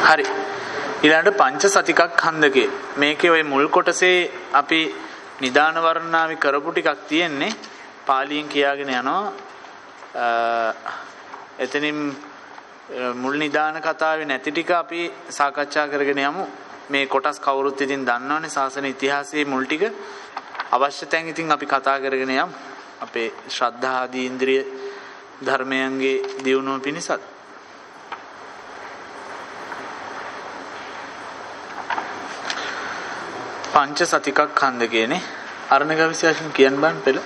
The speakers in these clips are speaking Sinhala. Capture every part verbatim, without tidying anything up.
හරි. ඊළඟට පංච සතිකක්ඛන්ධකේ මේකේ ওই මුල් කොටසේ අපි නිදාන වර්ණනාවි කරපු ටිකක් තියෙන්නේ. පාලියෙන් කියාගෙන යනවා. එතනින් මුල් නිදාන කතාවේ නැති ටික අපි සාකච්ඡා කරගෙන යමු. මේ කොටස් කවුරුත් ඉතින් දන්නවනේ ශාසන ඉතිහාසයේ මුල් ටික. අවශ්‍ය තැන් ඉතින් අපි කතා කරගෙන යමු. අපේ ශ්‍රද්ධා ආදී ඉන්ද්‍රිය ධර්මයන්ගේ දියුණුව පිණිසත්. පංච සතිකක්ඛන්ධකේනේ අරණක විශේෂයෙන් කියන්න බෑ පෙළ.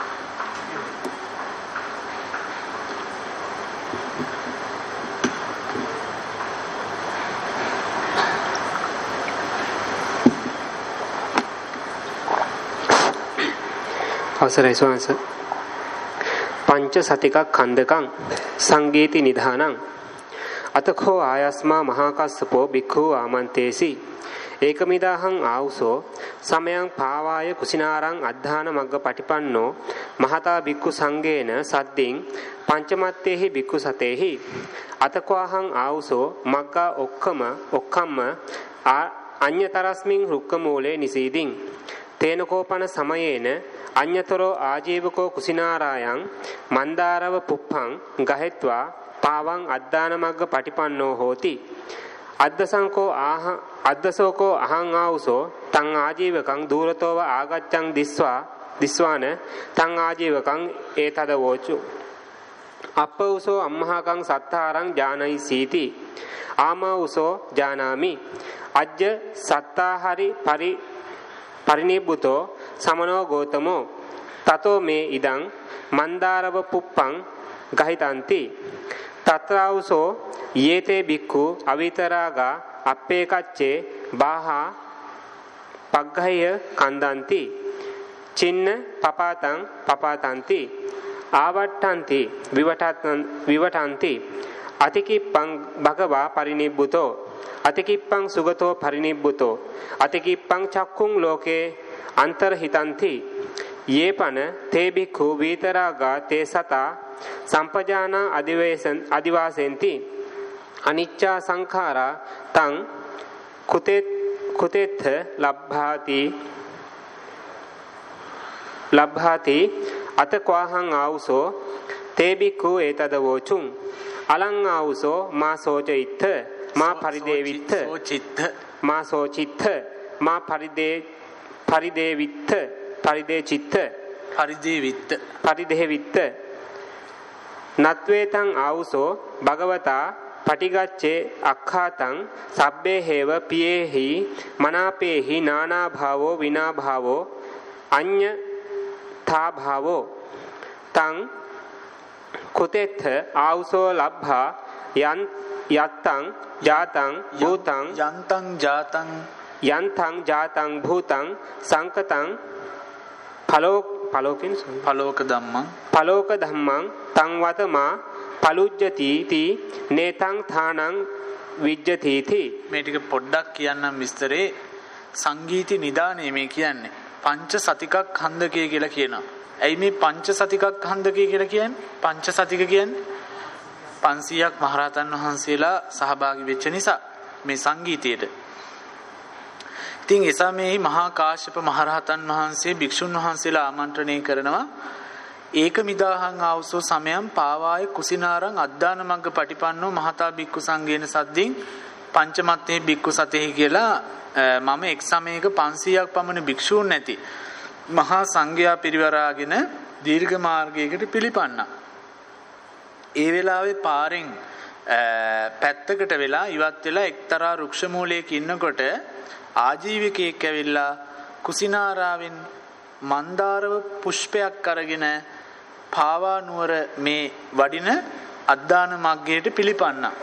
අවසරයි ස්වාමීස. පංච සතිකක්ඛන්ධකං සංගීති නිධානං අතකෝ ආයස්මා මහාකස්සපෝ භික්ඛු ආමන්තේසි ඒකමිදාහං ආවුසෝ සමයං පාවාය කුසිනාරං අද්ධාන මග්ග පටිපන්නෝ මහතා භික්ඛු සංඝේන සද්දින් පංචමත්තේහි භික්ඛු සතේහි අතකෝහං ආවුසෝ මග්ගා ඔක්කම ඔක්කම්ම අඤ්‍යතරස්මින් රුක්ක මූලේ නිසීදින් තේනකෝපන සමයේන අඤ්‍යතරෝ ආජීවකෝ කුසිනාරායන් මන්දාරව පුප්පං ගහෙත්වා පාවං අද්ධාන මග්ග පටිපන්නෝ හෝති අද්දසංකෝ ආහ අද්දසෝකෝ අහං ආවුසෝ තං ආජීවකං දූරතෝව ආගච්ඡං දිස්වා දිස්වාන තං ආජීවකං ඒතද වෝචු අප්පවුසෝ අම්මහකං සත්තාරං ජානයි සීති ආමවුසෝ ජානාමි අජ්ජ සත්තාහරි පරි පරිනිබ්බුතෝ සමනෝ ගෝතමෝ තතෝ මේ ඉදං මන්දාරව පුප්පං ගහිතಂತಿ තත්‍රාවුසෝ යේතේ බික්ඛු අවිතරාගා අප්පේ කච්චේ බාහා පග්ගහය කන්දಂತಿ චින්න පපාතං පපාතಂತಿ ආවට්ටಂತಿ විවටත් විවටಂತಿ අතිකිප්පං භගවා පරිනිබ්බුතෝ අතිකිප්පං සුගතෝ පරිනිබ්බුතෝ අතිකිප්පං චක්කුං ලෝකේ අන්තරහිතಂತಿ යේපන තේ බික්ඛු විතරාගා තේ සතා සම්පජානා අදිවේසන් අදිවාසෙන්ති අනිච්චා සංඛාරා තං කුතේ කුතේත්ථ ලබ්භාති ලබ්භාති අතකෝහං ආවුසෝ තේ බික්ඛු ඒතද වෝචුං අලං ආවුසෝ මා සෝචිත්ථ මා පරිදේවිත්ථ සෝචිත්ථ මා සෝචිත්ථ මා පරිදේ පරිදේවිත්ථ පරිදේචිත්ථ පරිදේවිත්ථ පරිදේවිත්ථ නත්වේතං ආවුසෝ භගවතා පටිගච්ඡේ අක්ඛාතං සබ්බේ හේව පියේහි මනාපේහි නානා භාවෝ විනා භාවෝ අඤ්ඤ තා භාවෝ තං කුතේත්ථ ආවුසෝ ලබ්භා යන් යත්තං ජාතං භූතං යන්තං ජාතං යන්තං ජාතං භූතං සංකතං ඵලෝ ඵලෝකින් ඵලෝක ධම්මං ඵලෝක ධම්මං තං වතමා පලුජ්ජති තී නේතං thානං විජ්ජති තී. මේ ටික පොඩ්ඩක් කියන්නම් විස්තරේ. සංගීති නිදානේ මේ කියන්නේ පංච සතිකක්ඛන්ධකය කියලා කියනවා. ඇයි මේ පංච සතිකක්ඛන්ධකය කියලා කියන්නේ? පංච සතික කියන්නේ පන්සීයක් මහරහතන් වහන්සේලා සහභාගී වෙච්ච නිසා මේ සංගීතයේට. ඉතින් එසා මේ මහා කාශ්‍යප මහරහතන් වහන්සේ භික්ෂුන් වහන්සේලා ආමන්ත්‍රණය කරනවා. ඒක මිදාහං ආවුසෝ සමයං පාවාය කුසිනාරං අද්ධාන මග්ග පටිපන්නෝ මහතා භික්ඛු සංඝේන සද්දින් පංචමත්තේ භික්ඛු සතේහි කියලා මම එක් සමයක පන්සීයක් පමණ භික්ෂූන් නැති මහා සංඝයා පිරිවරාගෙන දීර්ඝ මාර්ගයකට පිළිපන්නා. ඒ වෙලාවේ පාරෙන් පැත්තකට වෙලා ඉවත් වෙලා එක්තරා රුක්ෂ මූලයක ඉන්නකොට ආජීවකයෙක් ඇවිල්ලා කුසිනාරාවෙන් මන්දාරව පුෂ්පයක් අරගෙන පාවා නුවර මේ වඩින අද්ධාන මග්ගයට පිළිපන්නා.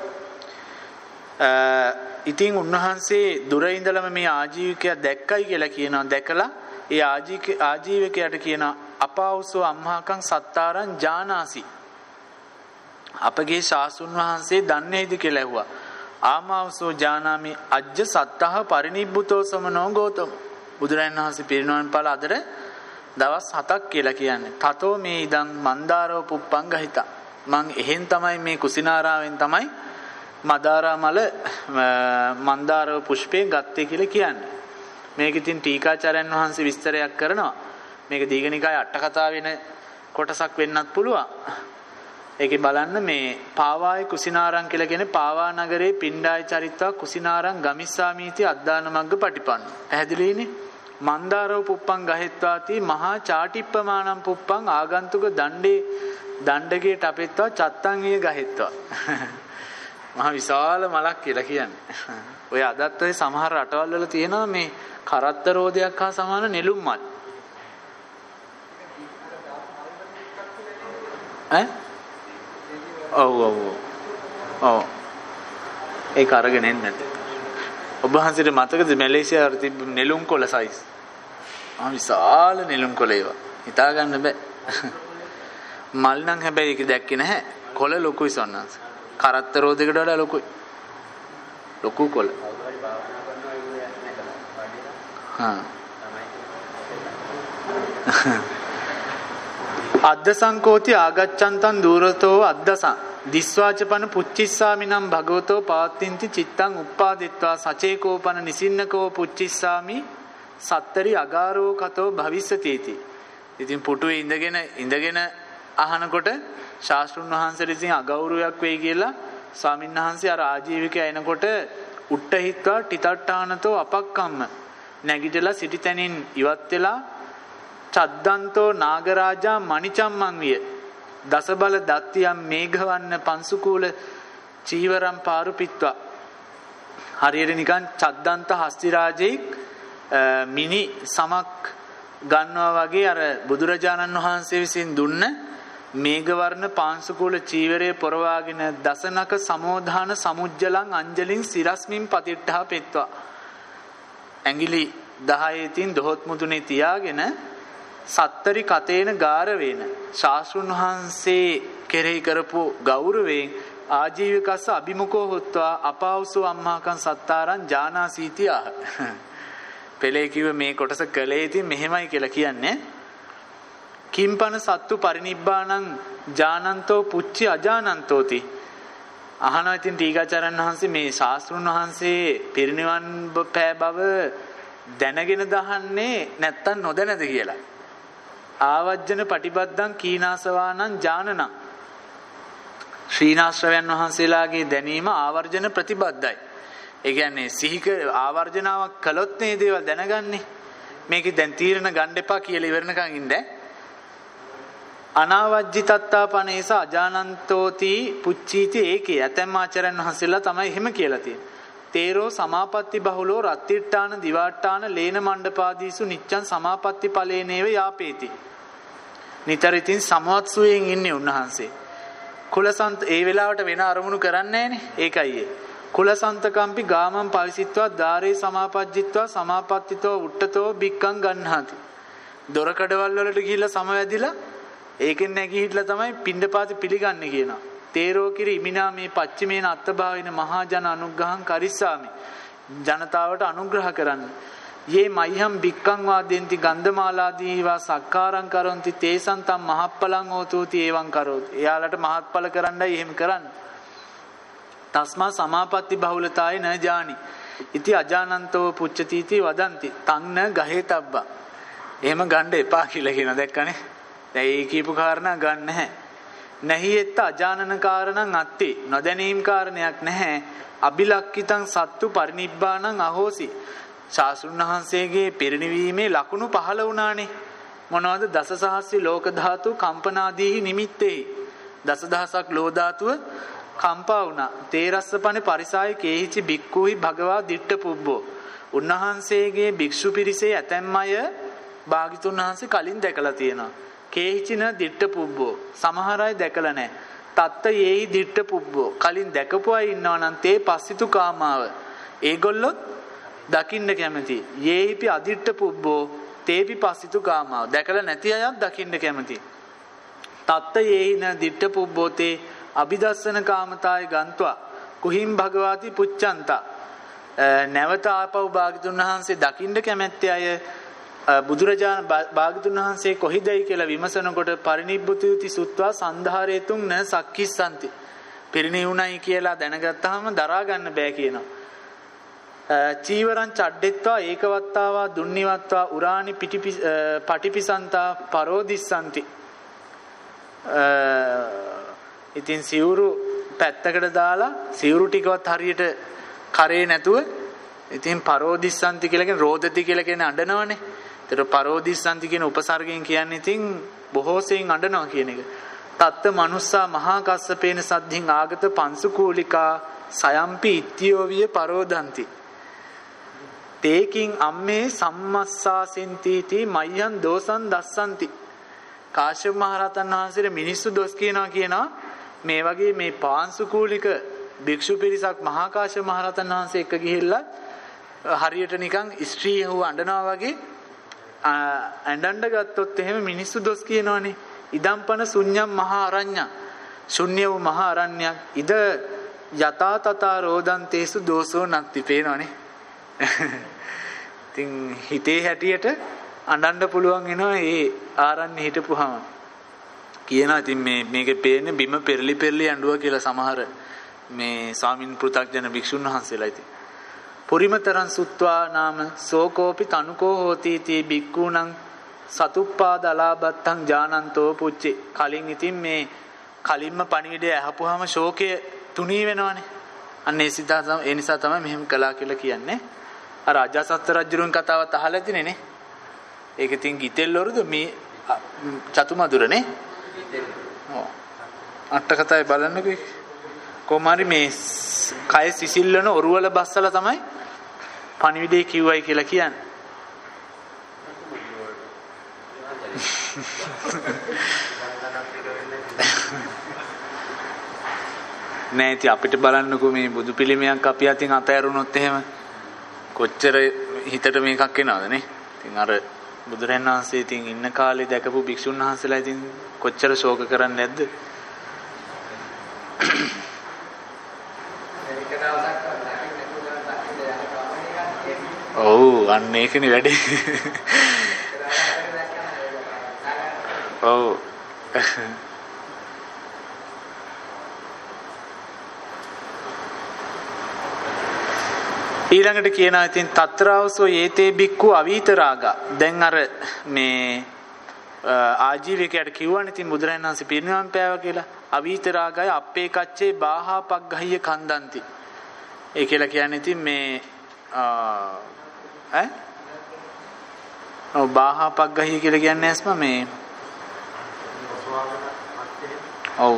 ඉතින් උන්වහන්සේ දුර ඉඳලම මේ ආජීවකයා දැක්කයි කියලා කියනවා. දැකලා ඒ ආජීවකයාට කියනවා අපාවුසෝ අම්හාකං සත්තාරං ජානාසි. අපගේ ශාස්ත්‍රුන් වහන්සේ දන්නේද කියලා ඇහුවා. ආමාවසෝ ජානාමි අජ්ජ සත්තහ පරිනිබ්බුතෝ සමනෝ ගෝතම. බුදුරජාණන් වහන්සේ පිරිනමන පාල අදර දවස් හතක් කියලා කියන්නේ. තතෝ මේ ඉදන් මන්දාරව පුප්පං ගහිතා. මං එහෙන් තමයි මේ කුසිනාරාවෙන් තමයි මදාරා මල මන්දාර පුෂ්පයෙන් ගත්තේ කියලා කියන්නේ. මේක ඉතින් ටීකාචාර්යන් වහන්සේ විස්තරයක් කරනවා. මේක දීඝනිකායේ අට කතා වෙන කොටසක් වෙන්නත් පුළුවන්. ඒකේ බලන්න මේ පාවායි කුසිනාරං කියලා කියන්නේ පාවා නගරේ පිණ්ඩායි චරිත්වා කුසිනාරං ගමිස්සාමීති අද්දාන මග්ග පටිපන්න. පැහැදිලිනේ? මන්දාරෝ පුප්පං ගහෙත්වාති මහා චාටිප්පමානම් පුප්පං ආගන්තුක දණ්ඩේ දණ්ඩගේ ටපෙත්වා චත්තං ඊය ගහෙත්වා. මහා විශාල මලක් කියලා කියන්නේ. ඔය අදත් ඔය සමහර රටවල් වල තියෙනවා මේ කරත්ත රෝදයක් හා සමාන නෙළුම් මල්. ඈ? ඔව් ඔව් ඔව්. ඒක අරගෙන එන්න. ඔබ වහන්සේට මතකද මැලේසියාවේ තිබ්බ නෙළුම් කොළ සයිස්? ආ විශාල නෙළුම් කොළ ඒවා. හිතා ගන්න බෑ. මල් නම් හැබැයි ඒක දැක්කේ නැහැ. කොළ ලොකුයි සොන්නස්. කරත්ත රෝදයකට වඩා ලොකුයි. ලොකු කොළ. හා. අද්ද සංකෝති ආගච්ඡන්තං දූරතෝ අද්දසං දිස්වාචපන පුච්චිස්සාමිනම් භගවතෝ පාත්තින්ති චිත්තං උප්පාදිත්වා සචේකෝපන නිසින්නකෝ පුච්චිස්සාමි සත්තරි අගාරෝ කතෝ භවිස්සතිති. ඉතින් පුටුවේ ඉඳගෙන ඉඳගෙන අහනකොට ශාස්ත්‍රුන් වහන්සේට ඉතින් අගෞරවයක් වෙයි කියලා ස්වාමීන් වහන්සේ අර ආජීවිකය එනකොට උට්ටහිත්වා ටිතට්ඨානතෝ අපක්කම්ම නැගිටලා සිටිතැනින් ඉවත් වෙලා චද්දන්තෝ නාගරාජා මණිචම්මන් විය දසබල දත්තියම් මේඝවන්න පංසුකූල චීවරම් පාරුපිත්වා. හරියට නිකන් චද්දන්ත හස්තිරාජෙක් මිනි සමක් ගන්නවා වගේ අර බුදුරජාණන් වහන්සේ විසින් දුන්න මේඝවර්ණ පාංශුකූල චීවරයේ පොරවාගෙන දසනක සමෝධාන සමුජ්ජලං අංජලින් සිරස්මින් පතිට්ඨා පෙත්වා. ඇඟිලි දහයේ තින් දොහොත් මුදුනේ තියාගෙන සත්තරි කතේන ගාර වේන ශාස්ත්‍රුන් වහන්සේ කෙරෙහි කරපු ගෞරවයෙන් ආජීවකස්ස අභිමුඛෝ හොත්වා අපාවසෝ අම්මාකං සත්තාරං ජානාසීති ආහ. පෙළේ කිව්ව මේ කොටස කළේ ඉතින් මෙහෙමයි කියලා කියන්නේ. කිම්පන සත්තු පරිනිබ්බාණං ජානන්තෝ පුච්චි අජානන්තෝති. අහනවා ඉතින් ටීකාචාර්යන් වහන්සේ මේ ශාස්ත්‍රුන් වහන්සේ පිරිනිවන් පෑ බව දැනගෙන දහන්නේ නැත්තම් නොදැනද කියලා. ආවජ්ජන පටිබද්දං කීනාසවානං ජානනං. ශ්‍රීනාශ්‍රවයන් වහන්සේලාගේ දැනීම ආවර්ජන ප්‍රතිබද්ධයි. ඒ කියන්නේ සිහික ආවර්ජනාවක් කළොත් මේ දේවල් දැනගන්නේ. මේකේ දැන් තීරණ ගන්න එපා කියලා ඉවරනකන් ඉන්න. අනාවජ්ජිතත්තාපනේස අජානන්තෝති පුච්චීති ඒකේ ඇතැම් ආචාර්යන් වහන්සේලා තමයි එහෙම කියලා තියෙන්නේ. තේරෝ සමාපatti බහුලෝ රත්තිට්ඨාන දිවාට්ඨාන ලේන මණ්ඩපාදීසු නිච්ඡං සමාපatti ඵලේනේව යාපේති. නිතර ඉතින් සමවත්සුයෙන් ඉන්නේ උන්වහන්සේ. කුලසන්ත ඒ වෙලාවට වෙන අරමුණු කරන්නේ නැහනේ. ඒකයි ඒ. කුලසන්තකම්පි ගාමං පවිසිට්වා ධාරේ සමාපජ්ජිත්වා සමාපත්තිතෝ උට්ටතෝ බික්කං ගන්නාති. දොර කඩවල් වලට ගිහිල්ලා සමවැදිලා ඒකෙන් නැගී හිටලා තමයි පිණ්ඩපාත පිළිගන්නේ කියනවා. තේරෝ කිරි ඉමිනා මේ පච්චිමේන අත්තභාවින මහා ජන අනුග්‍රහං කරිස්සාමි. ජනතාවට අනුග්‍රහ කරන්න. යේ මයිහම් බික්කං වාදෙන්ති ගන්ධමාලාදීවා සක්කාරං කරොන්ති තේසං තම් මහප්පලං හෝතුති එවං කරෝති. එයාලට මහත්ඵල කරන්නයි එහෙම කරන්නේ. තස්මා සමාපatti බහුලතාය න ජානි. ඉති අජානන්තෝ පුච්චති इति වදන්ති. තන්න ගහේතබ්බා. එහෙම ගන්න එපා කියලා කියන දැක්කනේ. දැන් ඒ කියපු කාරණා ගන්න නැහැ. නැහි එත්ත අජානන කාරණං අත්ති. නොදැනීම් කාරණයක් නැහැ. අබිලක්කිතං සත්තු පරිනිබ්බාණං අහෝසි. ශාස්ත්‍රුන් වහන්සේගේ පිරිනිවීමේ ලකුණු පහළ වුණානේ. මොනවද? දසසහස්සි ලෝක ධාතු කම්පනාදීහි නිමිත්තේ. දසදහසක් ලෝ ධාතුව කම්පා වුණා. තේරස්සපනේ පරිසාය කේහිචි බික්කුහි භගවා දිට්ඨ පුබ්බෝ. උන්වහන්සේගේ භික්ෂු පිරිසේ ඇතැම් අය භාග්‍යතුන් වහන්සේ කලින් දැකලා තියෙනවා. කේහිචින දිට්ඨ පුබ්බෝ. සමහර අය දැකලා නැහැ. තත්ත යේහි දිට්ඨ පුබ්බෝ. කලින් දැකපු අය ඉන්නවා නම් තේ පස්සිතු කාමාව. ඒගොල්ලොත් දකින්න කැමති. යේහිපි අදිට්ඨ පුබ්බෝ තේපි පස්සිතු කාමාව. දැකලා නැති අයත් දකින්න කැමති. තත්ත යේහින දිට්ඨ පුබ්බෝ තේ අභිදස්සන කාමතාය ගන්්වා කුහිම් භගවාති පුච්චන්තා. නැවත ආපහු භාග්‍යතුන් වහන්සේ දකින්න කැමැත්තේ අය බුදුරජාණන් භාග්‍යතුන් වහන්සේ කොහිදයි කියලා විමසනකොට පරිනිබ්බුතිති සුත්වා සන්ධාරේතුන් න සක්කිස්සanti. පිරිණිවුණයි කියලා දැනගත්තාම දරා ගන්න බෑ කියනවා. චීවරං චඩ්ඩෙත්වා ඒකවත්තාවා දුන්නිවත්වා උරානි පිටිපි පටිපිසන්තා පරෝදිස්සන්ති. ඉතින් සිවුරු පැත්තකට දාලා සිවුරු ටිකවත් හරියට කරේ නැතුව ඉතින් පරෝදිස්සන්ති කියලා කියන රෝදති කියලා කියන අඬනවනේ. ඒතර පරෝදිස්සන්ති කියන උපසර්ගයෙන් කියන්නේ ඉතින් බොහෝ සෙයින් අඬනවා කියන එක. තත්ත මනුස්සා මහා කස්සපේන සද්ධින් ආගත පංසුකූලිකා සයම්පි ඉත්‍යෝවිය පරෝදන්ති. තේකින් අම්මේ සම්මස්සාසින්තිති මය්යන් දෝසන් දස්සන්ති. කාශ්‍යප මහ රහතන් වහන්සේට මිනිස්සු දොස් කියනවා කියනවා මේ වගේ මේ පාංශුකූලික භික්ෂු පිරිසක් මහා කාශ්‍යප මහ රහතන් වහන්සේ එක්ක ගිහිල්ලා හරියට නිකන් ස්ත්‍රී හුව අඬනවා වගේ ඇඬන්න ගත්තොත් එහෙම මිනිස්සු දොස් කියනවනේ. ඉදම්පන ශුන්‍යම් මහා අරඤ්ඤ ශුන්‍ය වූ මහා අරණ්‍යයක් ඉද යතා තථා රෝදන්තේසු දෝසෝ නත්ති පේනවනේ. ඉතින් හිතේ හැටියට අඬන්න පුළුවන් වෙනවා ඒ ආරණ්‍ය හිටපුවාම කියනවා. ඉතින් මේ මේකේ පේන්නේ බිම පෙරලි පෙරලි ඇඬුවා කියලා සමහර මේ ස්වාමින් පෘථග්ජන භික්ෂුන් වහන්සේලා. ඉතින් පුරිමතරං සුත්වා නාම සෝකෝපි තනුකෝ හෝති තී බික්ඛූණං සතුප්පාද අලාබත්තං ජානන්තෝ පුච්චේ. කලින් ඉතින් මේ කලින්ම පණිවිඩය අහපුවාම ශෝකය තුනී වෙනවනේ. අන්න ඒ සිතා තමයි ඒ නිසා තමයි මෙහෙම කළා කියලා කියන්නේ. අර අජාසත් රජුරුන් කතාවත් අහලා ඇතිනේ නේ. ඒක ඉතින් ගිතෙල් වරුද මේ චතුමදුරනේ. ඔව්. අට කතාවේ බලන්නකෝ. කොමාරි මේ කය සිසිල් වෙන ඔරුවල බස්සලා තමයි පණිවිඩේ කිව්වයි කියලා කියන්නේ. නෑ ඉතින් අපිට බලන්නකෝ මේ බුදු පිළිමයක් අපි අතින් අතෑරුණොත් එහෙම කොච්චර හිතට මේකක් එනවද නේ. ඉතින් අර බුදුරජාණන් වහන්සේ ඉතින් ඉන්න කාලේ දැකපු භික්ෂුන් වහන්සේලා ඉතින් කොච්චර ශෝක කරන්නේ නැද්ද? ඔව් අන්න ඒකනේ වැඩේ. ඔව් ඊළඟට කියනවා ඉතින් తත්‍රාවසෝ යේතේ බික්ඛු අවීතරාගා. දැන් අර මේ ආජීවකයට කිව්වනේ ඉතින් බුදුරජාණන් වහන්සේ පිරිනිවන් පෑවා කියලා. අවීතරාගය අපේ කච්චේ බාහාපග්ගහිය කන්දන්ති. ඒ කියලා කියන්නේ ඉතින් මේ ඈ ඔව් බාහාපග්ගහිය කියලා කියන්නේ ඇස්ම මේ ඔව්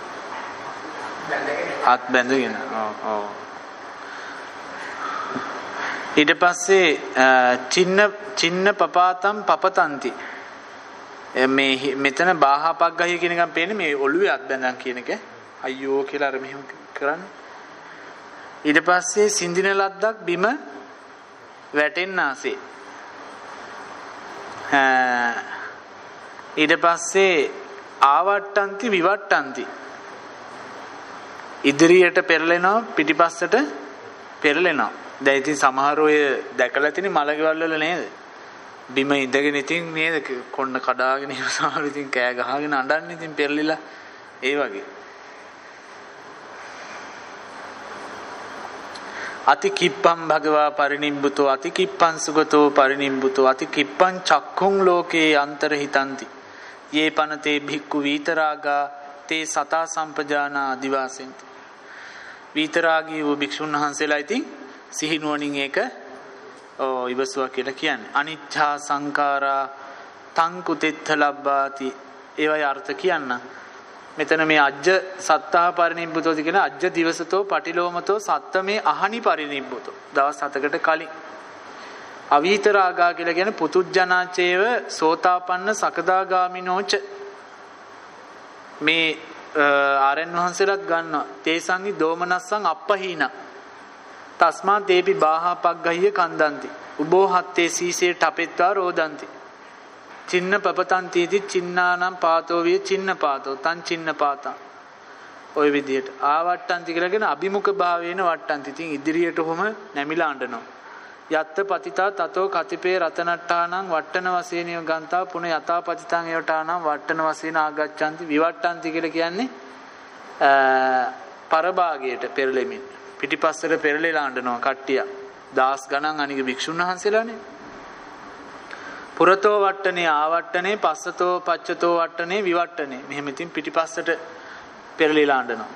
අත් බැඳගෙන ඔව් ඔව් ඊට පස්සේ චින්න චින්න පපාතම් පපතන්ති. මේ මෙතන බාහාපග්ගහිය කියන එකෙන් පේන්නේ මේ ඔළුවේ අත් බැඳන් කියන එක. අයියෝ කියලා අර මෙහෙම කරන්නේ. ඊට පස්සේ සිඳින ලද්දක් බිම වැටෙන්නාසේ. ඊට පස්සේ ආවට්ටන්ති විවට්ටන්ති. ඉදිරියට පෙරලෙනවා පිටිපස්සට පෙරලෙනවා. දැන් ඉතින් සමහර ඔය දැකලා තියෙන මලගෙවල් වල නේද? බිම ඉඳගෙන ඉතින් නේද කොන්න කඩාගෙන ඉව සමහර ඉතින් කෑ ගහගෙන අඬන්නේ ඉතින් පෙරලිලා ඒ වගේ. අති කිප්පම් භගවා පරිනිම්බුතෝ අති කිප්පං සුගතෝ පරිනිම්බුතෝ අති කිප්පං චක්ඛුං ලෝකේ අන්තරහිතಂತಿ. යේ පනතේ භික්ඛු වීතරාගා තේ සතා සම්පජානා ආදිවාසෙන්ති. වීතරාගී වූ භික්ෂුන් වහන්සේලා ඉතින් සිහිනුවණින් ඒක ඔව් ඉවසුවා කියලා කියන්නේ. අනිච්ඡා සංඛාරා තංකුතෙත්ථ ලබ්බාති. ඒවයි අර්ථ කියන්න. මෙතන මේ අජ්ජ සත්තා පරිනිබ්බුතෝති කියන අජ්ජ දිවසතෝ පටිලෝමතෝ සත්තමේ අහනි පරිනිබ්බුතෝ. දවස් හතකට කලින්. අවීතරාගා කියලා කියන්නේ පුතුජ්ජනාචේව සෝතාපන්න සකදාගාමිනෝච. මේ ආරයන් වහන්සේලාත් ගන්නවා. තේසංගි දෝමනස්සං අප්පහීන. තස්මා දේපි බාහාපග්ගහිය කන්දන්ති. උබෝ හත්තේ සීසේ ටපෙත්වා රෝදන්ති. චින්න පපතන්තිති චින්නානම් පාතෝ විය චින්න පාතෝ තන් චින්න පාතං. ඔය විදිහට ආවට්ටන්ති කියලා කියන අභිමුඛ භාවේන වට්ටන්ති. ඉතින් ඉදිරියට ඔහොම නැමිලා අඬනවා. යත්ත පතිතා තතෝ කතිපේ රතනට්ඨානං වට්ටන වශයෙන්ව ගන්තා පුන යතා පතිතං ඒවටානම් වට්ටන වශයෙන් ආගච්ඡanti විවට්ටන්ති කියලා කියන්නේ පරභාගයට පෙරලෙමින් පිටිපස්සට පෙරලෙලා අඬනවා කට්ටිය. දහස් ගණන් අනික භික්ෂුන් වහන්සේලානේ. පුරතෝ වට්ටනේ ආවට්ටනේ පස්සතෝ පච්චතෝ වට්ටනේ විවට්ටනේ. මෙහෙම ඉතින් පිටිපස්සට පෙරලෙලා අඬනවා.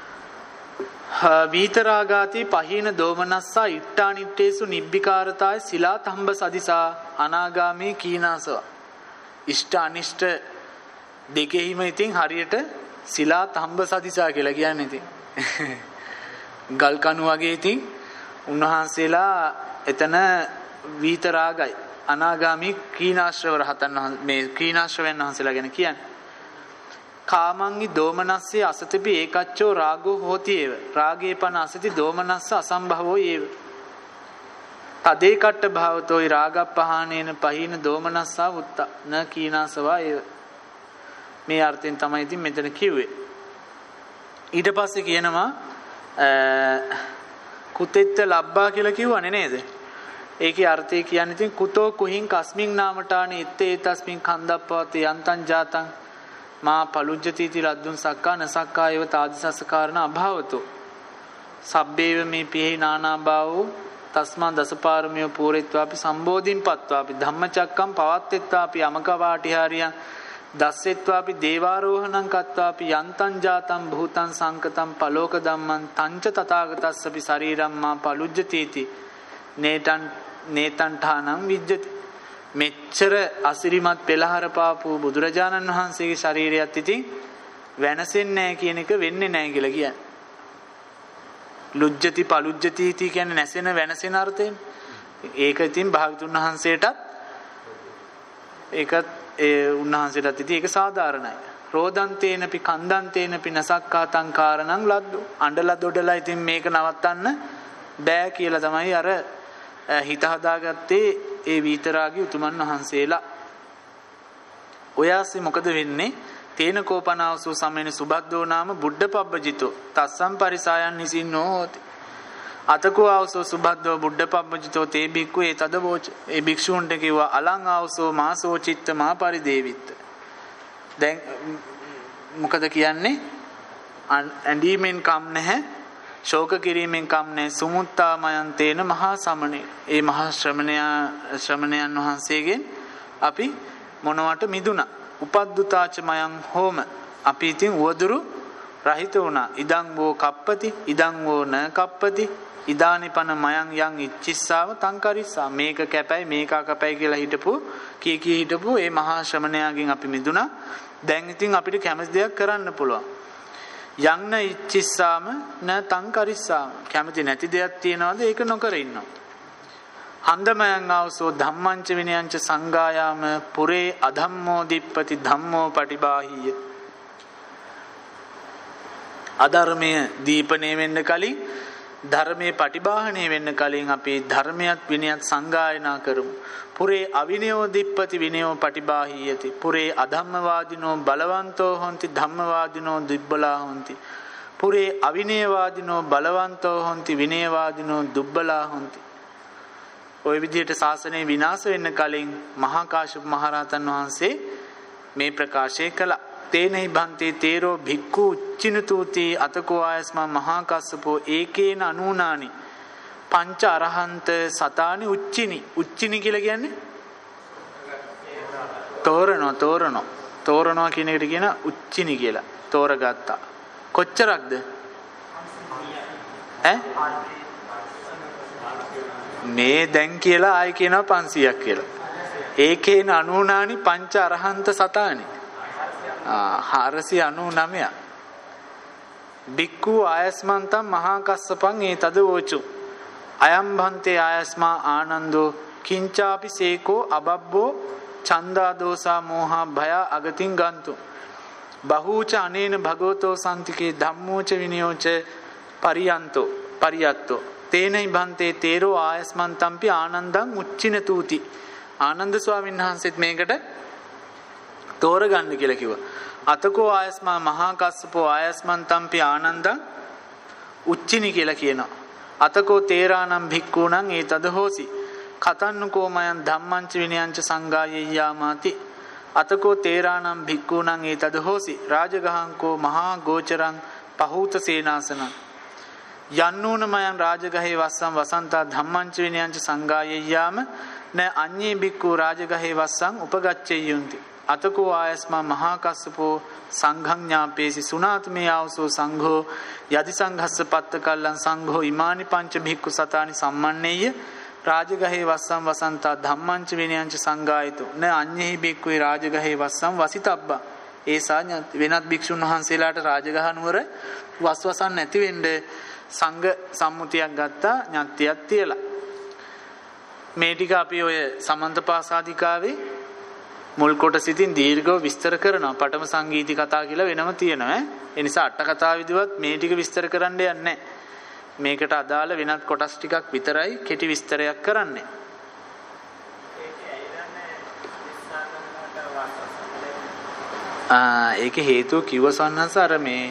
වීතරාගාති පහීන දෝමනස්සා ඉට්ටානිට්ටේසු නිබ්බිකාරතාය සිලා තම්බ සදිසා අනාගාමී කීනාසව. ඉෂ්ට අනිෂ්ට දෙකෙහිම ඉතින් හරියට සිලා තම්බ සදිසා කියලා කියන්නේ ඉතින්. ගල් කණු වගේ ඉතින් උන්වහන්සේලා එතන වීතරාගයි අනාගාමී කීනාශ්‍රව රහතන් වහන්සේ මේ කීනාශ්‍රවයන් වහන්සේලා ගැන කියන්නේ. කාමංගි දෝමනස්සේ අසතිපි ඒකච්චෝ රාගෝ හෝති ඒව. රාගේ පන අසති දෝමනස්ස අසම්භවෝ ඒව. තදේ කට්ට භාවතෝයි රාගප්පහානේන පහින දෝමනස්සා වුත්තා න කීනාසවා ඒව. මේ අර්ථයෙන් තමයි ඉතින් මෙතන කිව්වේ. ඊට පස්සේ කියනවා කුතෙත්ත ලබ්බා කියලා කිව්වනේ නේද? ඒකේ අර්ථය කියන්නේ ඉතින් කුතෝ කුහින් කස්මින් නාමටානේ ඉත්තේ තස්මින් කන්දප්පවති යන්තං ජාතං මා පලුජ්ජතිති ලද්දුන් සක්කා නසක්කායව තාදිසස්ස කාරණ අභාවතෝ සබ්බේව මේ පිහි නානාභාවෝ තස්මා දසපාරමිය පූරෙත්වාපි සම්බෝධින් පත්වාපි ධම්මචක්කම් පවත්තෙත්වාපි අමකවාටිහාරියන් දස්සෙත්වාපි දේවාරෝහණං කත්වාපි යන්තං ජාතං භූතං සංකතං පලෝක ධම්මං තංච තථාගතස්සපි ශරීරම් මා පලුජ්ජතිති නේතං නේතං ඨානං විජ්ජති. මෙච්චර අසිරිමත් පෙළහර පාපු බුදුරජාණන් වහන්සේගේ ශරීරයත් ඉතින් වෙනසෙන්නේ නැහැ කියන එක වෙන්නේ නැහැ කියලා කියන්නේ. ලුජ්ජති පලුජ්ජති කියන්නේ නැසෙන වෙනසෙන අර්ථයෙන්. ඒක ඉතින් භාගතුන් වහන්සේටත් ඒකත් ඒ උන්වහන්සේටත් ඉතින් ඒක සාධාරණයි. රෝදන්තේනපි කන්දන්තේනපි නසක්කාතං කාරණං ලද්දු. අඬලා දොඩලා ඉතින් මේක නවත්තන්න බෑ කියලා තමයි අර හිත හදාගත්තේ ඒ වීතරාගී උතුමන් වහන්සේලා. ඔයාසේ මොකද වෙන්නේ? තේන කෝපනාවසෝ සමේන සුබද්දෝ නාම බුද්ධපබ්බජිතෝ තස්සම් පරිසායන් නිසින්නෝ හෝති. අතකෝ ආවසෝ සුබද්දෝ බුද්ධපබ්බජිතෝ තේ බික්කු ඒ තදවෝච. ඒ භික්ෂූන්ට කිව්වා අලං ආවසෝ මාසෝ චිත්ත මා පරිදේවිත්ත. දැන් මොකද කියන්නේ? ඇඬීමෙන් කම් නැහැ, ශෝක කිරීමෙන් කම් නැහැ. සුමුත්තාමයන් තේන මහා සමනේ. ඒ මහා ශ්‍රමණයා ශ්‍රමණයන් වහන්සේගෙන් අපි මොනවට මිදුණා? උපද්දුතාච මයන් හෝම. අපි ඉතින් උවදුරු රහිත වුණා. ඉදං වෝ කප්පති ඉදං වෝ න කප්පති ඉදානිපන මයන් යන් ඉච්චිස්සාව තංකරිස්සා. මේක කැපයි මේක කැපයි කියලා හිටපු කී කී හිටපු ඒ මහා ශ්‍රමණයාගෙන් අපි මිදුණා. දැන් ඉතින් අපිට කැමති දෙයක් කරන්න පුළුවන්. යන්න ඉච්චිස්සාම න තංකරිස්සාම. කැමති නැති දෙයක් තියනවාද ඒක නොකර ඉන්නවා. හන්දමයන් ආවසෝ ධම්මංච විනයංච සංගායාම පුරේ අධම්මෝ දිප්පති ධම්මෝ පටිබාහීය. අධර්මය දීපණය වෙන්න කලින් ධර්මයේ පටිබාහණය වෙන්න කලින් අපි ධර්මයක් විනයත් සංගායනා කරමු. පුරේ අවිනයෝ දිප්පති විනයෝ පටිබාහීයති. පුරේ අධම්මවාදිනෝ බලවන්තෝ හොಂತಿ ධම්මවාදිනෝ දුබ්බලා හොಂತಿ. පුරේ අවිනයවාදිනෝ බලවන්තෝ හොಂತಿ විනයවාදිනෝ දුබ්බලා හොಂತಿ. ඔය විදිහට ශාසනය විනාශ වෙන්න කලින් මහා කාශ්‍යප මහරහතන් වහන්සේ මේ ප්‍රකාශය කළා. තේනහි බන්තේ තේරෝ භික්ඛු උච්චිනතුති අතකෝ ආයස්මා මහා කස්සපෝ ඒකේන අනූනානි පංච අරහන්ත සතානි උච්චිනි. උච්චිනි කියලා කියන්නේ තෝරනවා තෝරනවා තෝරනවා කියන එකට කියන උච්චිනි කියලා. තෝරගත්තා. කොච්චරක්ද? ඈ මේ දැන් කියලා ආයි කියනවා පන්සියයක් කියලා. ඒකේන අනූනානි පංච අරහන්ත සතානි හාරසිය අනූනවය. බික්ඛු ආයස්මන්තම් මහා කස්සපං ඒ තද වෝචු අයම් භන්තේ ආයස්මා ආනන්දෝ කිංචාපි සේකෝ අබබ්බෝ චන්දා දෝසා මෝහා භය අගතින් ගන්තු බහූච අනේන භගවතෝ සම්තිකේ ධම්මෝච විනයෝච පරියන්තෝ පරියත්තෝ තේනයි භන්තේ තේරෝ ආයස්මන්තම්පි ආනන්දං උච්චිනතුති. ආනන්ද ස්වාමීන් වහන්සේත් මේකට තෝරගන්න කියලා කිව්වා. අතකෝ ආයස්මා මහා කස්සපෝ ආයස්මන්තම්පි ආනන්දං උච්චිනි කියලා කියනවා. අතකෝ තේරානම් භික්ඛූණං ඒ තද හෝසි කතන්නකෝ මයන් ධම්මංච විනයංච සංගායෙය්‍යාමාති. අතකෝ තේරානම් භික්ඛූණං ඒ තද හෝසි රාජගහංකෝ මහා ගෝචරං පහූත සේනාසන යන්නූනමයන් රාජගහේ වස්සම් වසන්තා ධම්මංච විනයංච සංගායයාම න අඤ්ඤේ බික්ඛු රාජගහේ වස්සම් උපගච්ඡේයුන්ති අතකෝ ආයස්මා මහා කස්සපෝ සංඝං ඥාපේසි සුනාතමේ ආවසෝ සංඝෝ යදි සංඝස්ස පත්ත කල්ලං සංඝෝ ඉමානි පංච භික්ඛු සතානි සම්මන්නේය රාජගහේ වස්සම් වසන්තා ධම්මංච විනයංච සංගායතු න අඤ්ඤේ බික්ඛු රාජගහේ වස්සම් වසිතබ්බා ඒසා වෙනත් භික්ෂුන් වහන්සේලාට රාජගහ නුවර වස්වසන් නැති වෙන්න සංඝ සම්මුතියක් ගත්තා ඥාතියක් තියලා මේ ටික අපි ඔය සමන්තපාසාදිකාවේ මුල් කොටස ඉතින් දීර්ඝව විස්තර කරනවා පඨම සංගීති කතා කියලා වෙනම තියෙනවා ඈ ඒ නිසා අට කතා විදිහවත් මේ ටික විස්තර කරන්න යන්නේ නැහැ මේකට අදාළ වෙනත් කොටස් ටිකක් විතරයි කෙටි විස්තරයක් කරන්නේ ආ ඒක හේතුව කිව්ව සන්නස අර මේ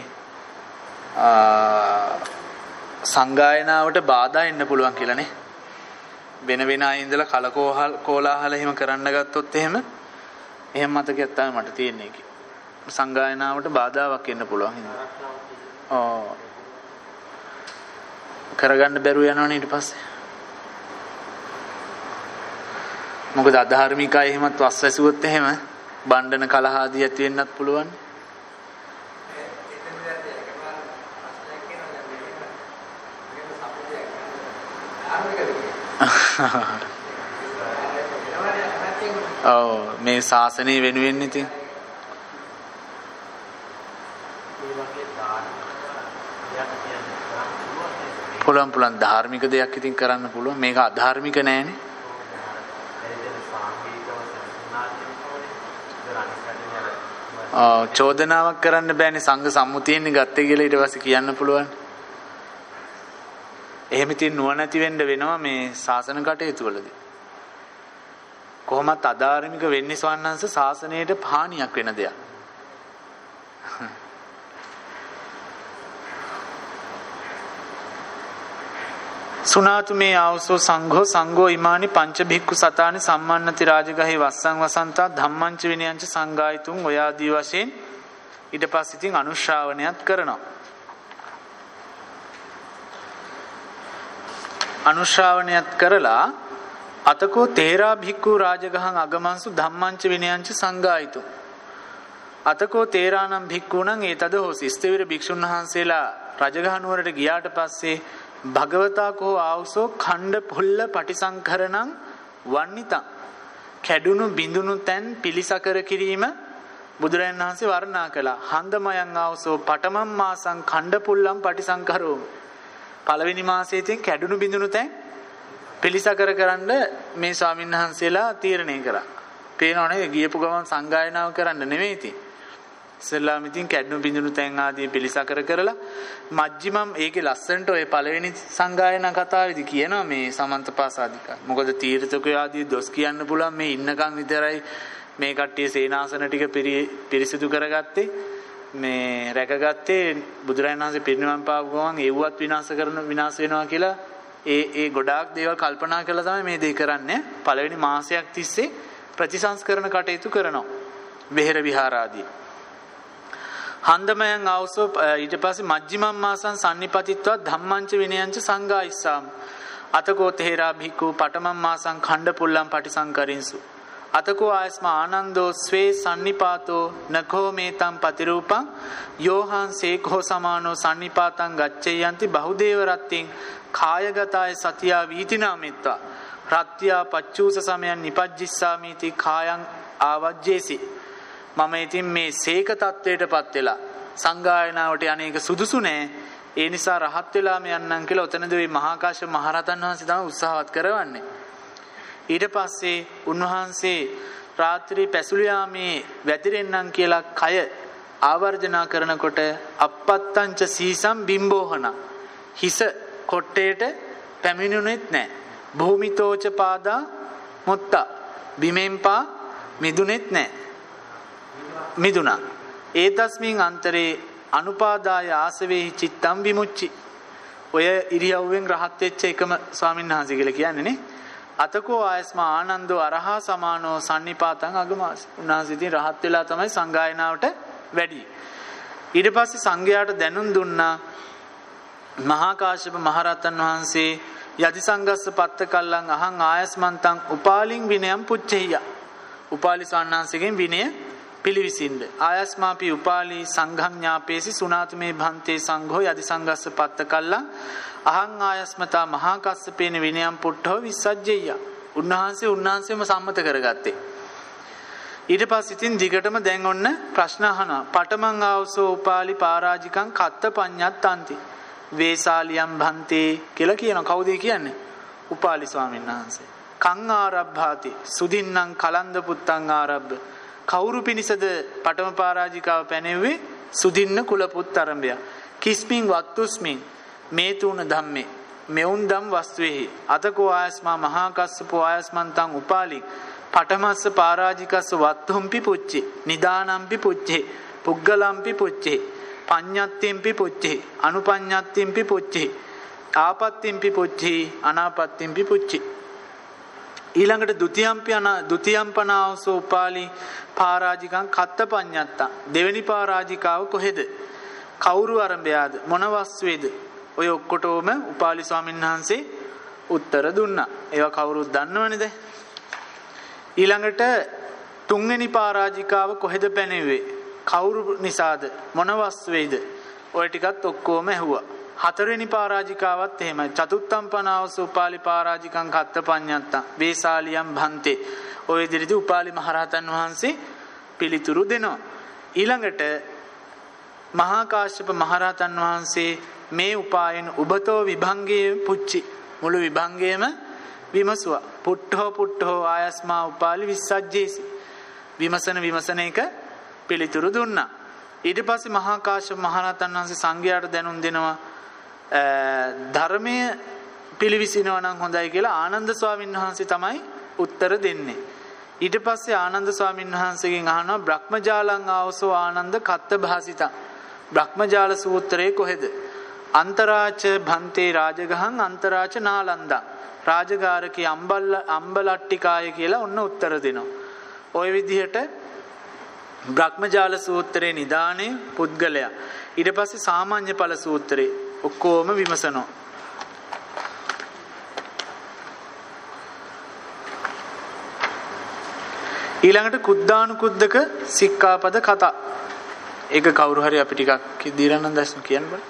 සංගායනාවට බාධා එන්න පුළුවන් කියලානේ වෙන වෙන අය ඉඳලා කලකෝහල කෝලාහල එහෙම කරන්න ගත්තොත් එහෙම එහෙම මතකයක් තමයි මට තියෙන්නේ ඒකේ සංගායනාවට බාධාවක් එන්න පුළුවන් හින්දා ඔව් කරගන්න බැරුව යනවනේ ඊට පස්සේ මොකද අධාර්මිකයි එහෙමත් වස් වැසුවොත් එහෙම බණ්ඩන කලහ ආදී ඇති වෙන්නත් පුළුවන් ඔව් මේ ශාසනය වෙනුවෙන් ඉතින් පුළුවන් පුළුවන් ධාර්මික දෙයක් ඉතින් කරන්න පුළුවන් මේක අධාර්මික නෑනේ ඔව් චෝදනාවක් කරන්න බෑනේ සංඝ සම්මුතියෙන් ගත්තේ කියලා ඊට පස්සේ කියන්න පුළුවන් එහෙම ඉතින් නුවණැති වෙන්න වෙනවා මේ ශාසන කටයුතු වලදී කොහොමත් අධාර්මික වෙන්නේ ස්වන්නංශ ශාසනයට හානියක් වෙන දෙයක් සුනාතු මේ ආවසෝ සංඝෝ සංඝෝ ඉමානි පංච භික්ඛු සතානි සම්මන්නති රාජගහේ වස්සං වසන්තා ධම්මංච විනයංච සංගායතුන් ඔය ආදී වශයෙන් ඊට පස්සේ ඉතින් අනුශ්‍රාවණයත් කරනවා අනුශ්‍රාවණයත් කරලා අතකෝ තේරා භික්ඛු රාජගහං අගමංසු ධම්මංච විනයංච සංගායතු අතකෝ තේරානම් භික්ඛූණං ඒතද හොසි ස්තවිර භික්ෂුන් වහන්සේලා රජගහ නුවරට ගියාට පස්සේ භගවතා කෝ ආවසෝ ඛණ්ඩ පුල්ල පටිසංකරණං වන්නිතං කැඩුණු බිඳුණු තැන් පිලිසකර කිරීම බුදුරජාණන් වහන්සේ වර්ණනා කළා හන්දමයන් ආවසෝ පඨමම් මාසං ඛණ්ඩ පුල්ලම් පටිසංකරෝ පළවෙනි මාසයේ තියෙන කැඩුණු බිඳුණු තැන් පිලිසකර කරන්න මේ ස්වාමීන් වහන්සේලා තීරණය කරා. පේනවනේ ගියපු ගමන් සංගායනාව කරන්න නෙමෙයි ඉතින්. ඉස්සෙල්ලාම ඉතින් කැඩුණු බිඳුණු තැන් ආදී පිලිසකර කරලා මජ්ජිමම් ඒකේ ලස්සනට ඔය පළවෙනි සංගායනා කතාවේදී කියනවා මේ සමන්තපාසාදිකා. මොකද තීර්ථකයෝ ආදී දොස් කියන්න පුළුවන් මේ ඉන්නකම් විතරයි මේ කට්ටිය සේනාසන ටික පිරිසිදු කරගත්තේ මේ රැකගත්තේ බුදුරජාණන් වහන්සේ පිරිනිවන් පාපු ගමන් ඒවත් විනාශ කරන විනාශ වෙනවා කියලා ඒ ඒ ගොඩාක් දේවල් කල්පනා කරලා තමයි මේ දේ කරන්නේ. පළවෙනි මාසයක් තිස්සේ ප්‍රතිසංස්කරණ කටයුතු කරනවා. වෙහෙර විහාර ආදී. හන්දමයන් ආවසෝ ඊට පස්සේ මජ්ජිමම් මාසං සම්නිපතිත්වා ධම්මංච විනයංච සංගායිස්සාම අතකෝ තේරා භික්ඛු පඨමම් මාසං ඛණ්ඩ පුල්ලම් පටිසංකරින්සු අතකෝ ආයස්මා ආනන්දෝ ස්වේ සම්නිපාතෝ නඛෝ මේතම් පතිරූපං යෝහං සේකෝ සමානෝ සම්නිපාතං ගච්ඡයන්ති බහුදේව රත්තින් කායගතාය සතියා වීතිනා මෙත්තා රත්ත්‍යා පච්චූස සමයන් නිපජ්ජිස්සාමීති කායං ආවජ්ජේසි මම ඉතින් මේ සීක තත්වයටපත් වෙලා සංගායනාවට අනේක සුදුසු නෑ ඒ නිසා රහත් වෙලාම යන්නම් කියලා උතනදී මේ මහා කාශ්‍යප මහ රහතන් වහන්සේ තමයි උත්සාහවත් කරවන්නේ ඊට පස්සේ උන්වහන්සේ රාත්‍රී පැසුළු යාමේ වැතිරෙන්නම් කියලා කය ආවර්ජනා කරනකොට අපත්තංච සීසම් බිම්බෝහන හිස කොට්ටේට පැමිණුනේත් නැහැ භූමිතෝච පාදා මුත්තා බිමෙන්පා මිදුනේත් නැහැ මිදුණා ඒතස්මින් අන්තරේ අනුපාදාය ආසවේහි චිත්තම් විමුච්චි ඔය ඉරියව්වෙන් රහත් වෙච්ච එකම ස්වාමීන් වහන්සේ කියලා කියන්නේ නේ අතකෝ ආයස්මා ආනන්දෝ අරහා සමානෝ සම්නිපාතං අගමාස උන්වහන්සේ ඉතින් රහත් වෙලා තමයි සංගායනාවට වැඩි ඊට පස්සේ සංඝයාට දැනුම් දුන්නා මහා කාශ්‍යප මහරහතන් වහන්සේ යදි සංගස්ස පත්ත කල්ලං අහං ආයස්මන්තං උපාලින් විනයම් පුච්චෙය්‍ය. උපාලි සාන්නාංශයෙන් විනය පිළිවිසින්ද. ආයස්මාපි උපාලි සංඝං ඥාපේසි සුනාතුමේ භන්තේ සංඝෝ යදි සංගස්ස පත්ත කල්ලං අහං ආයස්මතා මහා කස්සපේන විනයම් පුට්ඨෝ විසජ්ජෙය්‍ය. උන්වහන්සේ උන්වහන්සේම සම්මත කරගත්තේ. ඊට පස්සේ ඉතින් දිගටම දැන් ඔන්න ප්‍රශ්න අහනවා. පඨමං ආවසෝ උපාලි පරාජිකං කත්ත පඤ්ඤත්තන්ති වේසාලියම් භන්තේ කියලා කියනවා. කවුද කියන්නේ? උපාලි ස්වාමීන් වහන්සේ. කං ආරබ්භාති සුදින්නම් කලන්ද පුත්තං ආරබ්බ. කවුරු පිණිසද පඨම පරාජිකාව පැනෙව්වේ? සුදින්න කුල පුත් ආරම්භය. කිස්මින් වත්තුස්මින් මේ තුන ධම්මේ මෙවුන් ධම් වස්තුවේහි අතකෝ ආයස්මා මහා කස්සපෝ ආයස්මන්තං උපාලි පඨමස්ස පරාජිකස්ස වත්තුම්පි පුච්චි නිදානම්පි පුච්චි පුග්ගලම්පි පුච්චි පඤ්ඤත්තිම්පි පුච්චි අනුපඤ්ඤත්තිම්පි පුච්චි ආපත්තිම්පි පුච්චි අනාපත්තිම්පි පුච්චි. ඊළඟට ဒ ුතියම්පි අන ဒ ුතියම්පනාවසෝ උපාලි පරාජිකං කත්ත පඤ්ඤත්තා. දෙවෙනි පරාජිකාව කොහෙද? කවුරු ආරම්භයද? මොන වස්තුවේද? ඔය ඔක්කොටම උපාලි ස්වාමීන් වහන්සේ උත්තර දුන්නා. ඒවා කවුරුත් දන්නවනේද? ඊළඟට තුන්වෙනි පරාජිකාව කොහෙද පැනෙන්නේ? කවුරු නිසාද? මොන වස්තුවේද? ඔය ටිකත් ඔක්කොම ඇහුවා. හතරවෙනි පරාජිකාවත් එහෙමයි. චතුත්තම් පනාවස උපාලි පරාජිකං කත්ත පඤ්ඤත්තං වේසාලියම් භන්තේ. ඔය විදිහට උපාලි මහරහතන් වහන්සේ පිළිතුරු දෙනවා. ඊළඟට මහා කාශ්‍යප මහරහතන් වහන්සේ මේ උපායන උබතෝ විභංගයේ පුච්චි මුළු විභංගයේම විමසුවා. පුට්ඨෝ පුට්ඨෝ ආයස්මා උපාලි විසජ්ජේසි. විමසන විමසන එක පිළිතුරු දුන්නා. ඊට පස්සේ මහා කාශ්‍යප මහරහතන් වහන්සේ සංඝයාට දැනුම් දෙනවා ධර්මයේ පිළිවිසිනවා නම් හොඳයි කියලා ආනන්ද ස්වාමීන් වහන්සේ තමයි උත්තර දෙන්නේ. ඊට පස්සේ ආනන්ද ස්වාමීන් වහන්සේගෙන් අහනවා බ්‍රහ්මජාලං ආවසෝ ආනන්ද කත්ත භාසිතා. බ්‍රහ්මජාල සූත්‍රයේ කොහෙද? අන්තරාච භන්තේ රාජගහං අන්තරාච නාලන්දං. රාජගාරකී අම්බල අම්බලට්ටිකාය කියලා ඔන්න උත්තර දෙනවා. ওই විදිහට බ්‍රහ්මජාල සූත්‍රයේ නිදානේ පුද්ගලයා. ඊට පස්සේ සාමාන්‍ය ඵල සූත්‍රයේ ඔක්කොම විමසනවා. ඊළඟට කුද්දානුකුද්දක සික්ඛාපද කතා. ඒක කවුරු හරි අපි ටිකක් දීලා නම් දැස්ම කියන්න බෑ.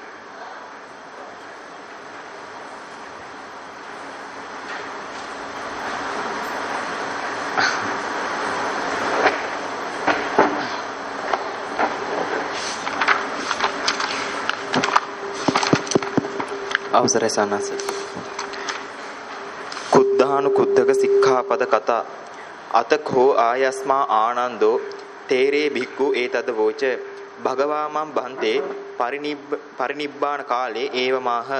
අවසරයි සන්නස. කුද්ධානුකුද්දක සික්ඛාපද කතා. අතකෝ ආයස්මා ආනන්දෝ තේරේ භික්ඛු ඒතද වෝච භගවාමං බන්තේ පරිනිබ්බ පරිනිබ්බාන කාලේ ඒවමාහ.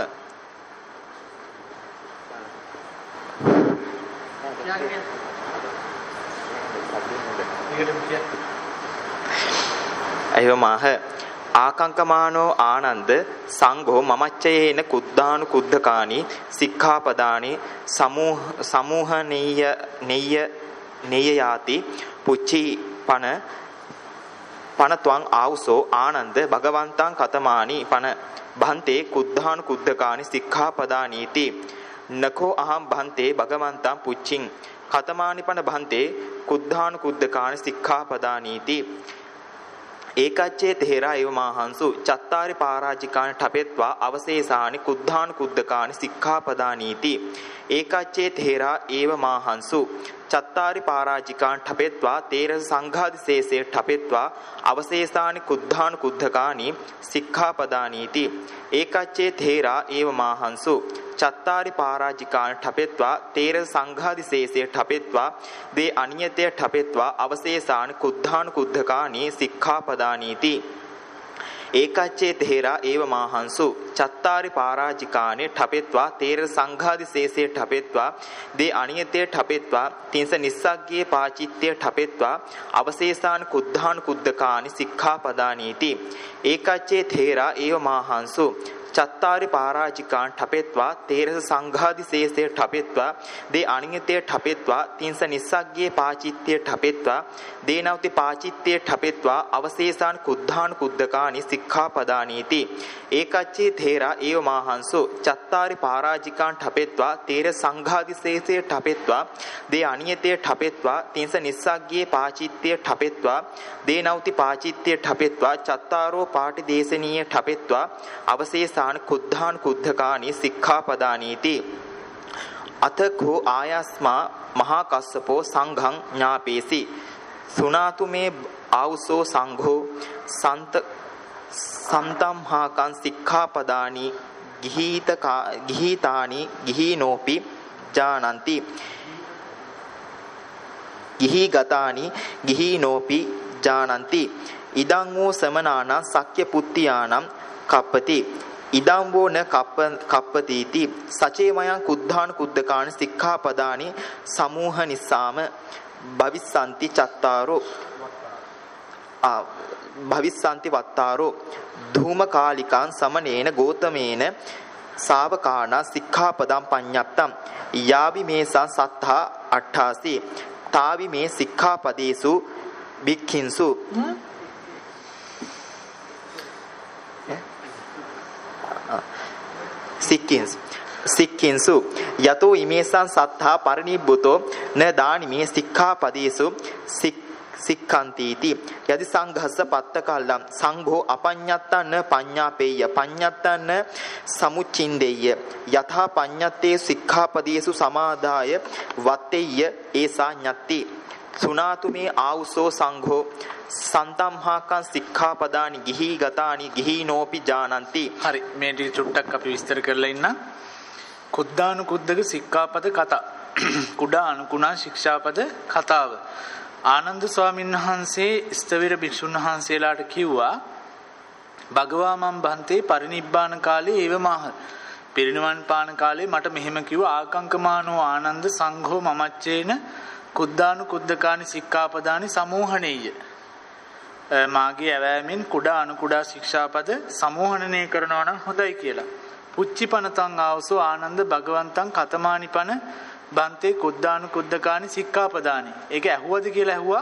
ඒවමාහ ආකංකමානෝ ආනන්ද සංඝෝ මමච්චයේන කුද්ධානු කුද්ධකානි සික්ඛාපදානි සමූහ සමූහනීය නෙය්‍ය නෙයයාති පුච්චි පන පන ත්වං ආවුසෝ ආනන්ද භගවන්තං කතමානි පන භන්තේ කුද්ධානු කුද්ධකානි සික්ඛාපදානීති නකෝ අහං භන්තේ භගවන්තං පුච්චින් කතමානි පන භන්තේ කුද්ධානු කුද්ධකානි සික්ඛාපදානීති ඒකච්චේ තේරා ඒව මාහන්සු චත්තාරි පරාජිකානි ඨපෙත්වා අවශේෂානි කුද්ධානු කුද්ධකානි සික්ඛාපදානීති ඒකච්චේ තේරා ඒව මාහන්සු චත්තාරි පරාජිකානි ඨපෙත්වා තේර සංඝාදිශේෂේ ඨපෙත්වා අවශේෂානි කුද්ධානු කුද්ධකානි සික්ඛාපදානීති ඒකච්චේ තේරා ඒව මාහන්සු චත්තාරි පරාජිකානි ඨපෙත්වා තේර සංඝාදිශේෂේ ඨපෙත්වා දේ අනියතේ ඨපෙත්වා අවශේෂානි කුද්ධානු කුද්ධකානි සික්ඛාපදානීති ඒකච්චේ තේරා ඒව මාහන්සු චත්තාරි පරාජිකානි ඨපෙත්වා තේර සංඝාදිශේෂේ ඨපෙත්වා දේ අනියතේ ඨපෙත්වා තින්ස නිස්සග්ගේ පාචිත්තේ ඨපෙත්වා අවශේෂානි කුද්ධානු කුද්ධකානි සික්ඛාපදානීති ඒකච්චේ තේරා ඒව මාහන්සු චත්තාරි පාරාජිකාන් ඨපෙත්වා තේරස සංඝාදි සේසේ ඨපෙත්වා දේ අනියතේ ඨපෙත්වා තින්ස නිස්සග්ගේ පාචිත්තේ ඨපෙත්වා දේනවති පාචිත්තේ ඨපෙත්වා අවශේෂාන් කුද්ධාන කුද්දකානි සික්ඛාපදානීති ඒකච්චේ තේරා ඒව මාහංසෝ චත්තාරි පාරාජිකාන් ඨපෙත්වා තේරස සංඝාදි සේසේ ඨපෙත්වා දේ අනියතේ ඨපෙත්වා තින්ස නිස්සග්ගේ පාචිත්තේ ඨපෙත්වා දේනවති පාචිත්තේ ඨපෙත්වා චත්තාරෝ පාටි දේශනීය ඨපෙත්වා අවශේෂාන කුද්ධාන කුද්ධකානි සික්ඛාපදානීති අතකෝ ආයස්මා මහා කස්සපෝ සංඝං ඥාපේසි සුනාතු මේ ආවුසෝ සංඝෝ සන්ත සන්තම්හාකං සික්ඛාපදානි ගිහීතකා ගිහීතානි ගිහීනෝපි ජානಂತಿ ගිහි ගතානි ගිහීනෝපි ජානಂತಿ ඉදං වූ සමනාන සක්්‍ය පුත්තියානම් කප්පති ඉදං වූ න කප්ප කප්පතිති සචේමයන් කුද්ධාන කුද්දකාන සික්ඛාපදානි සමූහ නිස්සාම භවිස්සanti චත්තාරෝ ආ භවිස්සanti වත්තාරෝ ධූමකාලිකාන් සමනේන ගෝතමේන සාවකාන සික්ඛාපදම් පඤ්ඤප්තම් යාවි මේසා සත්තා අට්ඨාසි තාවි මේ සික්ඛාපදේසු බික්ඛින්සු සික්ඛින්ස් සික්ඛින්සු යතෝ ඉමේසං සත්තා පරිනිබ්බුතෝ න දානිමේ සික්ඛාපදේසු සික් සික්ඛන්තිති යදි සංඝස්ස පත්තකල්ලම් සංඝෝ අපඤ්ඤත්තන පඤ්ඤාපේය පඤ්ඤත්තන සමුච්චින්දෙය්‍ය යථා පඤ්ඤත්තේ සික්ඛාපදේසු සමාදාය වත්තේය ඒසා ඤත්ති සුනාතු මේ ආවුසෝ සංඝෝ සන්තම්හාකං සික්ඛාපදානි ගිහි ගතානි ගිහීනෝපි ජානಂತಿ හරි මේ ටික චුට්ටක් අපි විස්තර කරලා ඉන්න කුද්ධානු කුද්දක සික්ඛාපද කතා කුඩා අනුකුණා ශික්ෂාපද කතාව ආනන්ද ස්වාමීන් වහන්සේ ස්තවිර භික්ෂුන් වහන්සේලාට කිව්වා භගවා මම් බන්තේ පරිනිබ්බාන කාලේ ඒව මාහ පිරිනිවන් පාන කාලේ මට මෙහෙම කිව්වා ආකංකමානෝ ආනන්ද සංඝෝ මමච්චේන කුද්ධානු කුද්දකානි සික්ඛාපදානි සමෝහණේය මාගේ ඇවෑමෙන් කුඩා අනු කුඩා ශික්ෂාපද සමෝහණනය කරනවා නම් හොඳයි කියලා පුච්චිපනතං ආවසෝ ආනන්ද භගවන්තං කතමානිපන බන්තේ කුද්ධානු කුද්දකානි සික්ඛාපදානි ඒක ඇහුවද කියලා ඇහුවා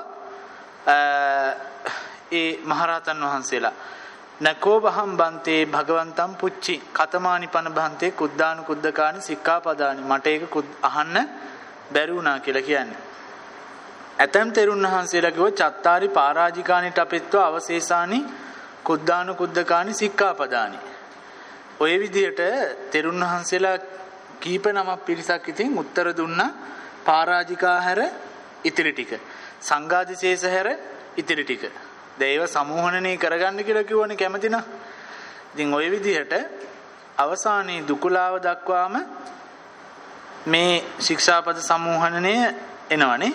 ඒ මහරහතන් වහන්සේලා නකෝ බහම් බන්තේ භගවන්තං පුච්චි කතමානිපන බන්තේ කුද්ධානු කුද්දකානි සික්ඛාපදානි මට ඒක අහන්න බැරි වුණා කියලා කියන්නේ ඇතම් තෙරුන් වහන්සේලා කිව්ව චත්තාරි පාරාජිකානි ටපෙත්ව අවශේෂානි කුද්ධානු කුද්දකානි සික්ඛාපදානි ඔය විදිහට තෙරුන් වහන්සේලා කීප නමක් පිරිසක් ඉතින් උත්තර දුන්නා පාරාජිකා හැර ඉතිරි ටික සංඝාදිශේෂ හැර ඉතිරි ටික දේව සමූහණනේ කරගන්න කියලා කිව්වනේ කැමති නා ඉතින් ওই විදිහට අවසානයේ දුකුලාව දක්වාම මේ ශික්ෂාපද සමූහණනය එනවනේ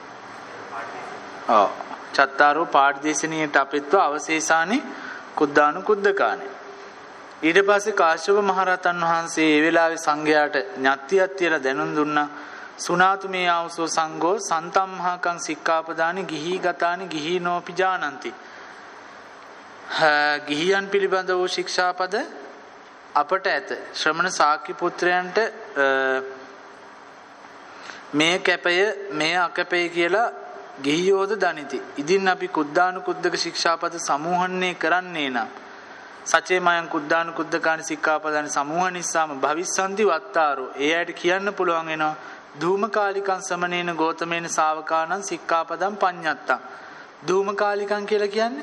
ඔව් චත්තාරෝ පාඨදේශනීයට අපිත්ව අවශේෂානි කුද්ධානු කුද්දකානේ ඊට පස්සේ කාශ්‍යප මහරහතන් වහන්සේ ඒ වෙලාවේ සංඝයාට ඥාත්තියක් තියලා දැනුම් දුන්නා සුනාතු මේ ආවසෝ සංඝෝ සන්තම්හාකං සික්ඛාපදානි ගිහි ගතානි ගිහීනෝපි ජානಂತಿ ගිහියන් පිළිබඳ වූ ශික්ෂාපද අපට ඇත ශ්‍රමණ ශාක්‍ය පුත්‍රයන්ට මේ කැපය මේ අකැපය කියලා ගිහියෝද දනිති ඉදින් අපි කුද්ධානු කුද්දක ශික්ෂාපද සමූහණේ කරන්නේ නම් සචේමයන් කුද්ධානු කුද්දකානි සික්ඛාපදානි සමූහ නිස්සාම භවිස්සanti වත්තාරෝ ඒ ඇයිට කියන්න පුළුවන් වෙනවා ධූමකාලිකං සමනේන ගෝතමේන ශාවකානං සික්ඛාපදං පඤ්ඤත්තං ධූමකාලිකං කියලා කියන්නේ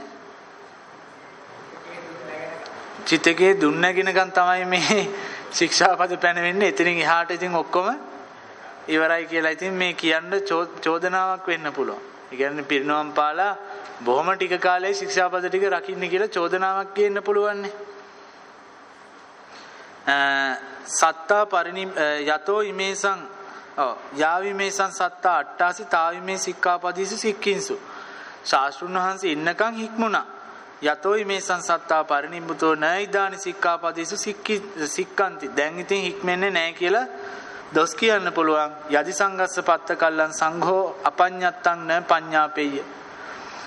චිතකේ දුන්නගෙනකන් තමයි මේ ශික්ෂාපද පැනවෙන්නේ එතනින් එහාට ඉතින් ඔක්කොම ඉවරයි කියලා ඉතින් මේ කියන්න චෝදනාවක් වෙන්න පුළුවන්. ඒ කියන්නේ පිරිනවම් පාලා බොහොම ටික කාලේ ශික්ෂාපද ටික රකින්න කියලා චෝදනාවක් කියන්න පුළුවන් නේ. සත්තා පරිනි යතෝ ඉමේසං ඔව් යාවිමේසං සත්තා අට්ඨාසි තාවිමේ සික්ඛාපදීසු සික්ඛින්සු ශාස්ත්‍රුන් වහන්සේ ඉන්නකන් හික්මුණා යතෝ ඉමේසං සත්තා පරිනිබ්බුතෝ නයිදානි සික්ඛාපදීසු සික්ඛි සික්ඛන්ති දැන් ඉතින් හික්මෙන්නේ නැහැ කියලා දොස් කියන්න පුළුවන් යදි සංගස්ස පත්ත කල්ලන් සංඝෝ අපඤ්ඤත්තං න පඤ්ඤාපෙය්‍ය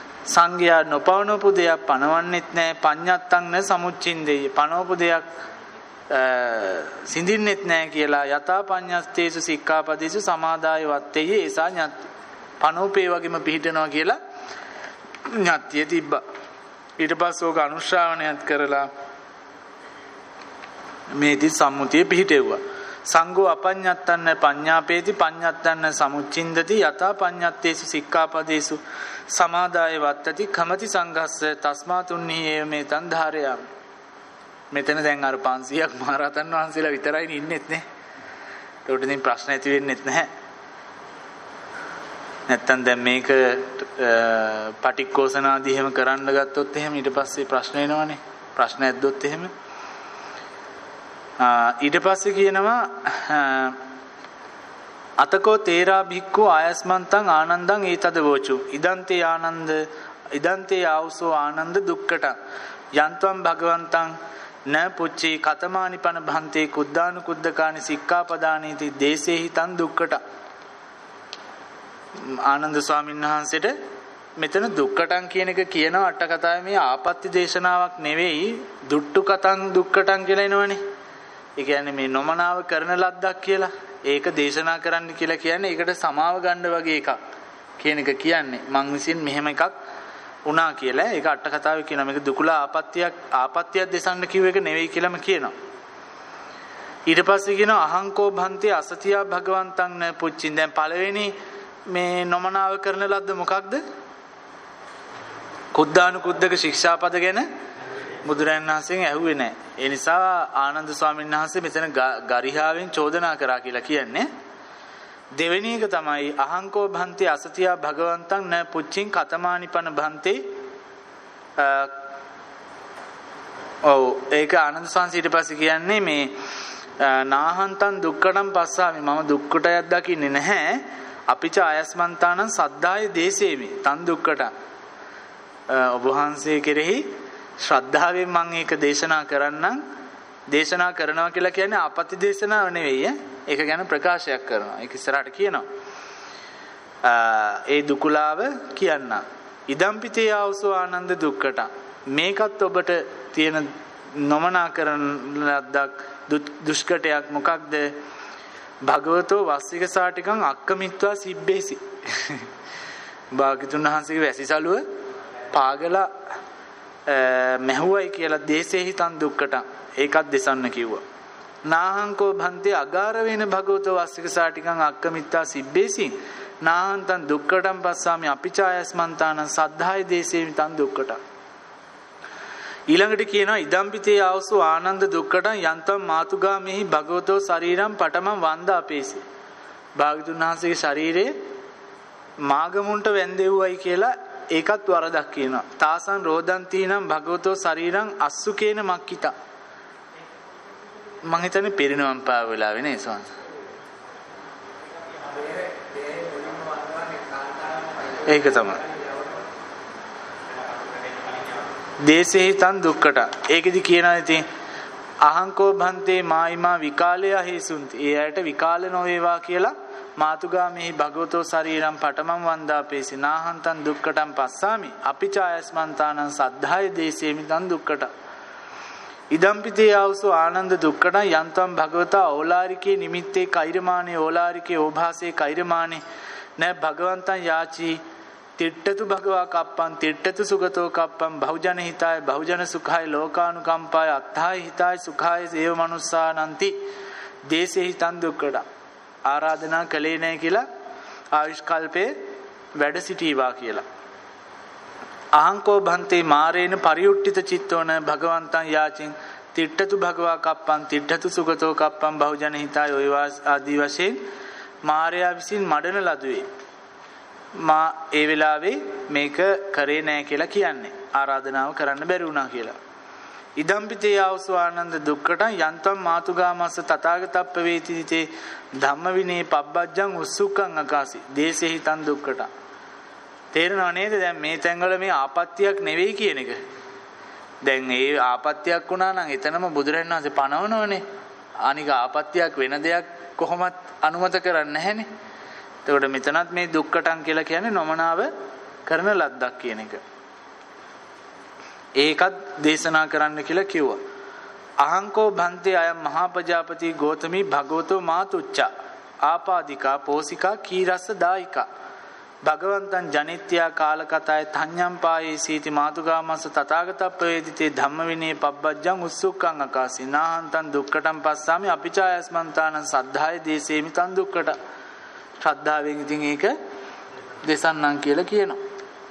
සංඝයා නොපවනපු දෙයක් පනවන්නෙත් නැහැ පඤ්ඤත්තං න සමුච්චින්දෙය්‍ය පනවපු දෙයක් සිඳින්නෙත් නැහැ කියලා යථා පඤ්ඤස්තේසු සික්ඛාපදේසු සමාදාය වත්තේය ඒසා ඤත්ති. පනෝපේ වගේම පිළිටනවා කියලා ඤත්තිය තිබ්බා. ඊට පස්සේ ඕක අනුශ්‍රාවණයත් කරලා මේදි සම්මුතිය පිළිටෙව්වා. සංඝෝ අපඤ්ඤත්තන්න පඤ්ඤාපේති පඤ්ඤත්තන්න සමුච්චින්දති යථා පඤ්ඤත්තේසු සික්ඛාපදේසු සමාදාය වත්තති කමති සංඝස්ස තස්මාතුන්නි ඒමෙතං ධාරයාමි. මෙතන දැන් අර පන්සීයක් මහරහතන් වහන්සේලා විතරයි ඉන්නෙත් නේ. ඒකට ඉතින් ප්‍රශ්න ඇති වෙන්නෙත් නැහැ. නැත්තම් දැන් මේක පටික්කෝසනාදී එහෙම කරන්න ගත්තොත් එහෙම ඊට පස්සේ ප්‍රශ්න එනවනේ. ප්‍රශ්න ඇද්දොත් එහෙම ඊට පස්සේ කියනවා අතකෝ තේරා භික්ඛු ආයස්මන්තං ආනන්දං ඒතද වෝචු ඉදන්තේ ආනන්ද ඉදන්තේ ආවසෝ ආනන්ද දුක්කට යන්තම් භගවන්තං න පුච්චි කතමානි පන භන්තේ කුද්දානු කුද්දකානි සික්ඛාපදානීති දේශේහි තන් දුක්කට. ආනන්ද ස්වාමීන් වහන්සේට මෙතන දුක්කටන් කියන එක කියන අට කතාවේ මේ ආපත්‍ය දේශනාවක් නෙවෙයි දුට්ටු කතං දුක්කටන් කියලා එනවනේ. ඒ කියන්නේ මේ නොමනාව කරන ලද්දක් කියලා ඒක දේශනා කරන්න කියලා කියන්නේ ඒකට සමාව ගන්න වගේ එකක් කියන එක කියන්නේ මං විසින් මෙහෙම එකක් උනා කියලා. ඒක අට කතාවේ කියනවා මේක දුකුලා ආපත්‍යක් ආපත්‍යක් දේශන්න කිව්ව එක නෙවෙයි කියලාම කියනවා. ඊට පස්සේ කියනවා අහංකෝ භන්තේ අසතියා භගවන්තං න පුච්චින්. දැන් පළවෙනි මේ නොමනාව කරන ලද්ද මොකක්ද? කුද්දානු කුද්දක ශික්ෂාපද ගැන බුදුරජාණන් වහන්සේගෙන් ඇහුවේ නැහැ. ඒ නිසා ආනන්ද ස්වාමීන් වහන්සේ මෙතන ගරිහාවෙන් චෝදනා කරා කියලා කියන්නේ. දෙවෙනි එක තමයි අහංකෝ භන්තේ අසතියා භගවන්තං න පුච්චින් කතමානිපන භන්තේ. ඔව් ඒක ආනන්ද ස්වාමීන් ඊට පස්සේ කියන්නේ මේ නාහන්තං දුක්කටම් පස්සාමි මම දුක්කටයක් දකින්නේ නැහැ. අපිච ආයස්මන්තානං සද්ධාය දේශේමි තන් දුක්කට. ඔබ වහන්සේ කෙරෙහි ශ්‍රද්ධාවෙන් මම ඒක දේශනා කරන්නම්. දේශනා කරනවා කියලා කියන්නේ ආපත්‍ය දේශනාව නෙවෙයි. ඒක ගැන ප්‍රකාශයක් කරනවා. ඒක ඉස්සරහට කියනවා. ඒ දුකුලාව කියන්න. ඉදම්පිතේ ආවසෝ ආනන්ද දුක්කට. මේකත් ඔබට තියෙන නොමනා කරන ලද්දක් දුෂ්කටයක් මොකක්ද? භගවතෝ වස්සික සාටිකං අක්කමිත්වා සිබ්බේසි. භාග්‍යතුන් වහන්සේගේ වැසිසලුව පාගලා මැහුවයි කියලා දේශේහි තන් දුක්කට. ඒකත් දෙසන්න කිව්වා. නාහංකෝ භන්තේ අගාර වෙන භගවතෝ වස්සික සාටිකං අක්කමිත්වා සිබ්බේසි නාහන්තං දුක්කටම් පස්සාමි අපිචායස්මන්තානං සද්ධාය දේශේමි තන් දුක්කට. ඊළඟට කියනවා ඉදම්පිතේ ආවසෝ ආනන්ද දුක්කටං යන්තම් මාතුගාමෙහි භගවතෝ ශරීරම් පටමං වන්දාපේසි. භාග්‍යතුන් වහන්සේගේ ශරීරේ මාගමුන්ට වැන්දෙව්වයි කියලා ඒකත් වරදක් කියනවා. තාසං රෝදන්තිනම් භගවතෝ ශරීරං අස්සුකේන මක්කිතා. මං හිතන්නේ පිරිනවම් පාව වෙලාවේ නේ සෝන්ස. ඒක තමයි. දේශේහි තන් දුක්කට. ඒකෙදි කියනවා ඉතින් අහංකෝ භන්තේ මායිමා විකාලය හේසුන්ති. ඒ අයට විකාල නොවේවා කියලා මාතුගාමෙහි භගවතෝ ශරීරම් පටමං වන්දාපේසි නාහන්තං දුක්කටම් පස්සාමි අපිචායස්මන්තානං සද්ධාය දේශේමි තන් දුක්කට. ඉදම්පිතේ ආවසෝ ආනන්ද දුක්කට යන්තම් භගවතා ඕලාරිකේ නිමිත්තේ කෛරමානේ ඕලාරිකේ ඕභාසේ කෛරමානේ නෑ භගවන්තං යාචී තිට්ඨතු භගවා කප්පං තිට්ඨතු සුගතෝ කප්පං බහුජන හිතාය බහුජන සුඛාය ලෝකානුකම්පාය අත්ථාය හිතාය සුඛාය සේව මනුස්සානන්ති දේශේහි තන් දුක්කට. ආරාධනා කළේ නැහැ කියලා ආයුෂ්කල්පේ වැඩ සිටීවා කියලා. අහංකෝ භන්තේ මාරේන පරියුට්ඨිත චිත්තෝන භගවන්තං යාචින් තිට්ඨතු භගවා කප්පං තිට්ඨතු සුගතෝ කප්පං බහුජන හිතාය ඔය ආදී වශයෙන් මාරයා විසින් මඩන ලදුවේ. මා ඒ වෙලාවේ මේක කරේ නැහැ කියලා කියන්නේ. ආරාධනාව කරන්න බැරි වුණා කියලා. ඉදම්පිතේ ආවසෝ ආනන්ද දුක්කට යන්තම් මාතුගාමස්ස තථාගතප්ප වේතිතේ ධම්ම විනේ පබ්බජ්ජං උස්සුක්ඛං අකාසි දේශේහි තන් දුක්කට. තේරෙනව නේද? දැන් මේ තැන්වල මේ ආපත්‍යක් නෙවෙයි කියන එක. දැන් ඒ ආපත්‍යක් වුණා නම් එතනම බුදුරජාණන් වහන්සේ පනවනවනේ. අනික ආපත්‍යක් වෙන දෙයක් කොහොමත් අනුමත කරන්නේ නැහැනේ. එතකොට මෙතනත් මේ දුක්කටන් කියලා කියන්නේ නොමනාව කරන ලද්දක් කියන එක. ඒකත් දේශනා කරන්න කියලා කිව්වා. අහංකෝ භන්තේ අයම් මහා ප්‍රජාපති ගෝතමී භගවතෝ මාතුච්චා ආපාදිකා පෝසිකා කීරස්ස දායිකා භගවන්තං ජනිත්‍යා කාලකතය තඤ්ඤම් පායේ සීති මාතුගාමස්ස තථාගතප්පවේදිතේ ධම්ම විනේ පබ්බජ්ජං උස්සුක්ඛං අකාසී නාහන්තං දුක්ඛටං පස්සාමි අපිචායස්මන්තානං සද්ධාය දේසේමි තං දුක්ඛට ශ්‍රද්ධාවෙන් ඉතින් ඒක දෙසන්නම් කියලා කියනවා.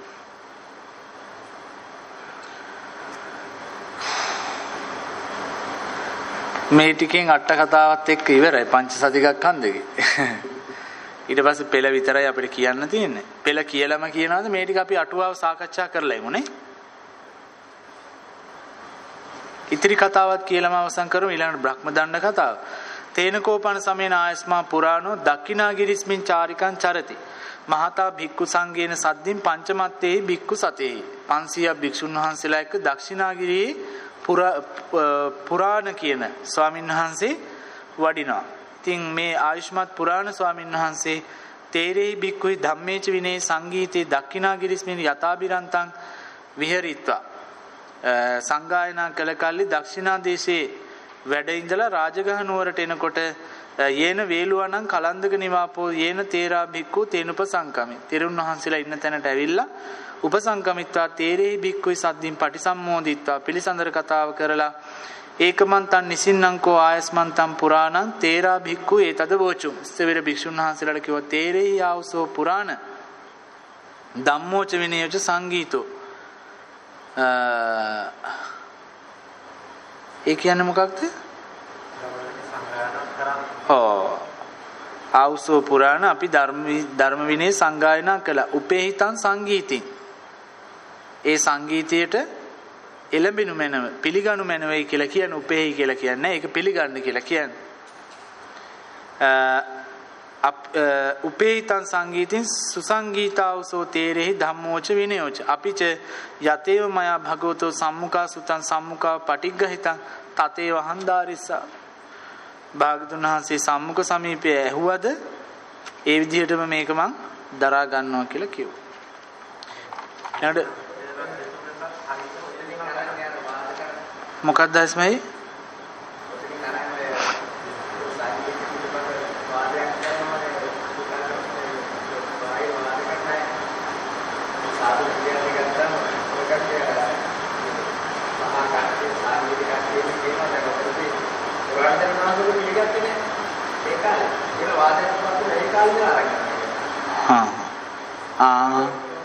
මේ ටිකෙන් අට කතාවත් එක්ක ඉවරයි පංචසතිකක් හන්දගේ. ඊට පස්සේ පෙළ විතරයි අපිට කියන්න තියෙන්නේ. පෙළ කියලාම කියනවාද මේ ටික අපි අටුවාව සාකච්ඡා කරලා ඉමුනේ. ඉතිරි කතාවත් කියලාම අවසන් කරමු. ඊළඟට බ්‍රහ්මදණ්ඩ කතාව. තේනකෝපන සමේන ආයස්මා පුරාණෝ දක්ඛිනාගිරිස්මින් චාරිකං චරති. මහතා භික්ඛු සංඝේන සද්දින් පංචමත්තේහි භික්ඛු සතේහි. පන්සියයක් භික්ෂුන් වහන්සේලා එක්ක දක්ෂිනාගිරියේ පුරාණ කියන ස්වාමීන් වහන්සේ වඩිනවා. ඉතින් මේ ආයුෂ්මත් පුරාණ ස්වාමීන් වහන්සේ තේරෙහි භික්ඛුයි ධම්මේච විනේ සංගීතේ දක්ඛිනාගිරිස්මින් යථාබිරන්තං විහෙරිත්වා සංගායනා කළ කල්ලි දක්ෂිනා දේශේ වැඩ ඉඳලා රාජගහ නුවරට එනකොට යේන වේලුවණන් කලන්දක නිවාපෝ යේන තේරා භික්ඛු තේනුපසංකමි. තෙරුන් වහන්සේලා ඉන්න තැනට ඇවිල්ලා උපසංකමිත්වා තේරෙහි භික්ඛුයි සද්දින් පටිසම්මෝදිත්වා පිළිසඳර කතාව කරලා ඒකමන්තං නිසින්නංකෝ ආයස්මන්තං පුරාණං තේරා භික්ඛු ඒතද වෝචුම්. ස්තවිර භික්ෂුන් වහන්සේලාට කිව්වා තේරෙහි ආවසෝ පුරාණ ධම්මෝච විනයෝච සංගීතෝ. ඒ කියන්නේ මොකක්ද? ඔව් ආවසෝ පුරාණ අපි ධර්ම ධර්ම විනය සංගායනා කළා. උපේහිතං සංගීතින් ඒ සංගීතයට එළඹෙනු මැනව පිළිගනු මැනවයි කියලා කියන උපේහි කියලා කියන්නේ ඒක පිළිගන්න කියලා කියන්නේ. උපේහිතං සංගීතින් සුසංගීතාවසෝ තේරෙහි ධම්මෝච විනයෝච අපිච යතේව මයා භගවතෝ සම්මුඛා සුතං සම්මුඛා පටිග්ගහිතං තතේව හන්දාරිස්සා. භාගතුන් වහන්සේ සම්මුඛ සමීපයේ ඇහුවද ඒ විදිහටම මේක මං දරා ගන්නවා කියලා කිව්වා. ඊට මොකක්ද ඇස්මයි? हाँ हाँ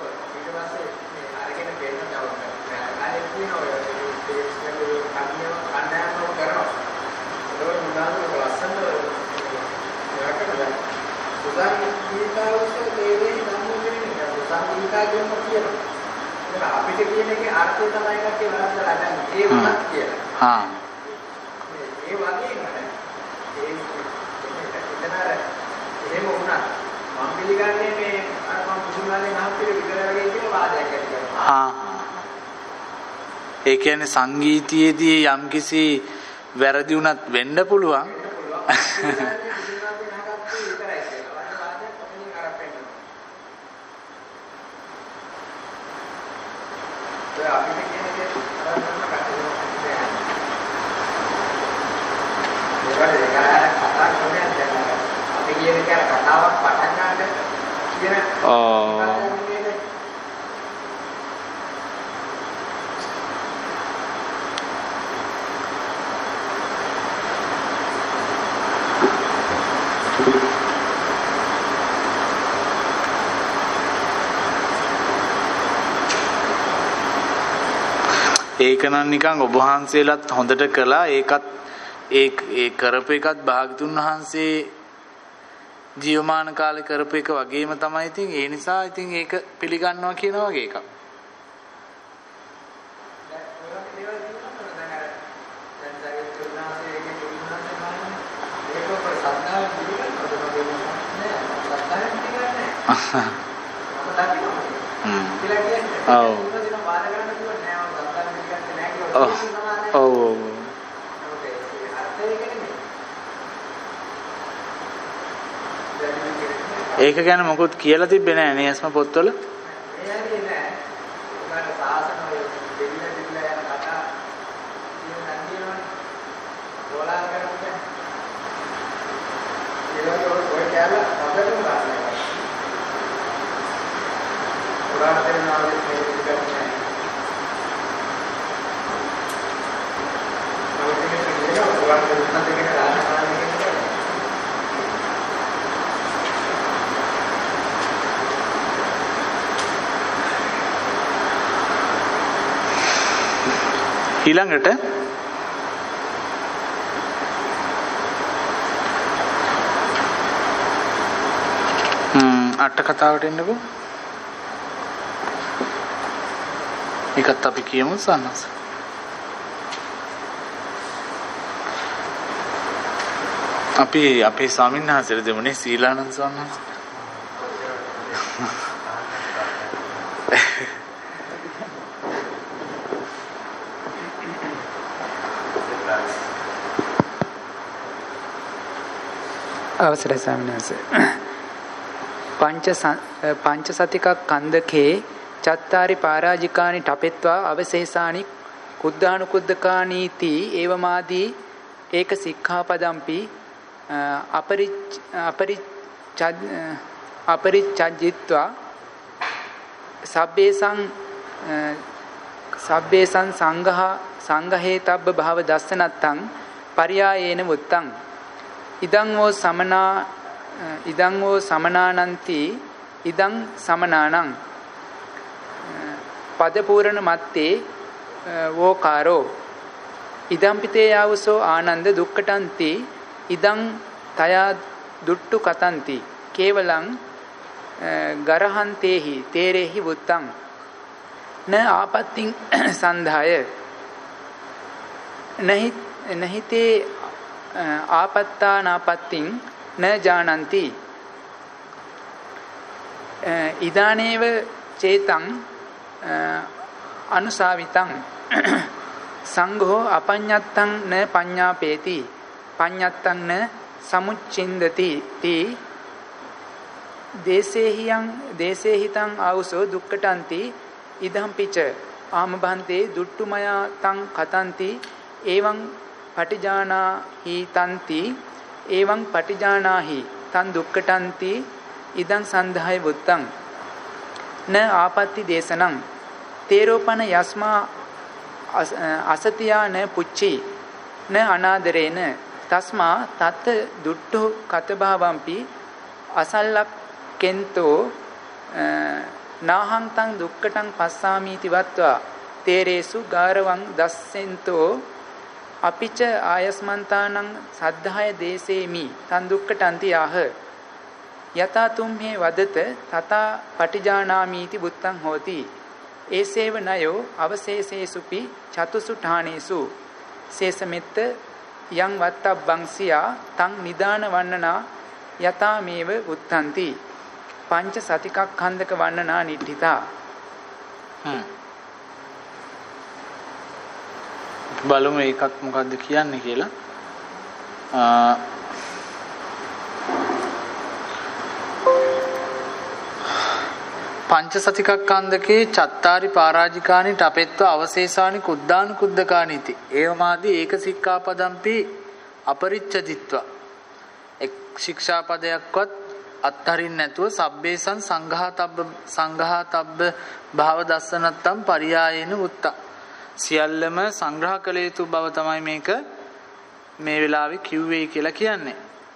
हाँ हाँ ඒ කියන්නේ සංගීතයේදී යම්කිසි වැරදි වුණත් වෙන්න පුළුවන්. ඒක නම් නිකන් ඔබ වහන්සේලාත් හොඳට කළා. ඒකත් ඒ ඒ කරපු එකත් භාගතුන් වහන්සේ ජීවමාන කාලේ කරපු එක වගේම තමයි. ඉතින් ඒ නිසා ඉතින් ඒක පිළිගන්නවා කියන වගේ එකක්. ඔව් ඔව් ඔව් ඒක ගැන මොකුත් කියලා තිබ්බේ නැහැ නේ අස්ම පොත්වල. ඊළඟට අට කතාවට එන්නකෝ. ඒකත් අපි කියමු සන්නස. අපි අපේ ස්වාමීන් වහන්සේට දෙමුනේ සීලානන්ද ස්වාමීන් වහන්සේ. අවසරයි ස්වාමීන් වහන්සේ. පංච පංච සතික කන්දකේ චත්තාරි පරාජිකානි ඨපෙත්වා අවශේෂානි කුද්ධානුකුද්ධකානීති ඒවමාදී ඒක සික්ඛාපදම්පි අපරි අපරි අපරිච්ඡජ්ජිත්වා සබ්බේසං සබ්බේසං සංඝහ සංඝහේතබ්බ භව දස්සනත්තං පරියායේන මුත්තං ඉදං වෝ සමනා ඉදං වෝ සමනානන්ති ඉදං සමනානං පදපූර්ණ මත්තේ වෝකාරෝ ඉදං පිතේ යවසෝ ආනන්ද දුක්ඛටන්ති ඉදං තයා දුට්ටු කතන්ති කේවලං ගරහන්තේහි තේරේහි වුත්තං න ආපත්තිං සන්ධාය නහි නහිතේ ආපත්තා නාපත්තිං න ජානන්ති ඉදානේව චේතං අනුසාවිතං සංඝෝ අපඤ්ඤත්තං න පඤ්ඤාපේති පඤ්ඤත්තං න සමුච්ඡින්දති තී දේසේහියං දේසේහිතං ආවසෝ දුක්ඛටන්ති ඉදම් පිච ආමභන්තේ දුට්ටුමයා තං කතන්ති එවං පටිජානාහි තන්ති එවං පටිජානාහි තන් දුක්ඛටන්ති ඉදං සන්ධාය වුත්තං න ආපත්ති දේශනං තේරෝපන යස්මා අසතියා න පුච්චි න අනාදරේන තස්මා තත් දුට්ඨු කතභාවම්පි අසල්ලක්කෙන්තෝ නාහං තං දුක්ඛටං පස්සාමීති වත්වා තේරේසු ගාරවං දස්සෙන්තෝ අපිච ආයස්මන්තානං සද්ධාය දේසේමි තන් දුක්ඛටන්ති ආහ යතා තුම්හේ වදත තතා පටිජානාමීති බුත්තං හෝති ඒසේව නයෝ අවශේෂේසුපි චතුසු ඨානේසු සේසමෙත්ත යං වත්තබ්බං සියා තං නිදාන වන්නනා යතා මේව උත්තන්ති පංච සතිකක් ඛන්දක වන්නනා නිට්ඨිතා. හ්ම් බලමු ඒකක් මොකද්ද කියන්නේ කියලා. පංච සතිකක්ඛන්දකේ චත්තාරි පරාජිකානි ඨපෙත්ව අවශේෂානි කුද්ධානුකුද්ධකානිති ඒවමාදී ඒක සික්ඛාපදම්පි අපරිච්ඡදිත්ව එක් ශික්ෂාපදයක්වත් අත්හරින්න නැතුව සබ්බේසං සංඝාතබ්බ සංඝාතබ්බ භව දස්සනත්තම් පරියායේන උත්තා සියල්ලම සංග්‍රහ කළ යුතු බව තමයි මේක මේ වෙලාවේ කිව්වේ කියලා කියන්නේ.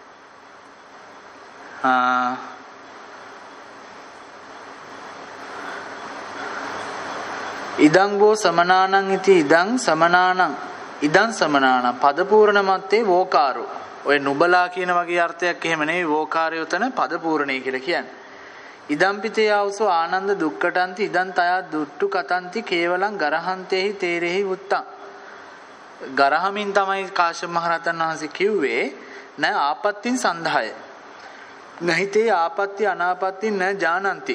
ඉදං වෝ සමනානං ඉති ඉදං සමනානං ඉදං සමනානං පද පූර්ණ මත්තේ වෝකාරෝ ඔය නුබලා කියන වගේ අර්ථයක් එහෙම නෙවෙයි වෝකාරය උතන පද පූර්ණේ කියලා කියන්නේ. ඉදම් පිතේ ආවසෝ ආනන්ද දුක්ඛටන්ති ඉදං තයා දුට්ටු කතන්ති කේවලං ගරහන්තේහි තේරෙහි උත්තං ගරහමින් තමයි කාශ්‍යප මහ රහතන් වහන්සේ කිව්වේ න ආපත්තින් සන්ධාය නහිතේ ආපත්‍ය අනාපත්ති න ජානන්ති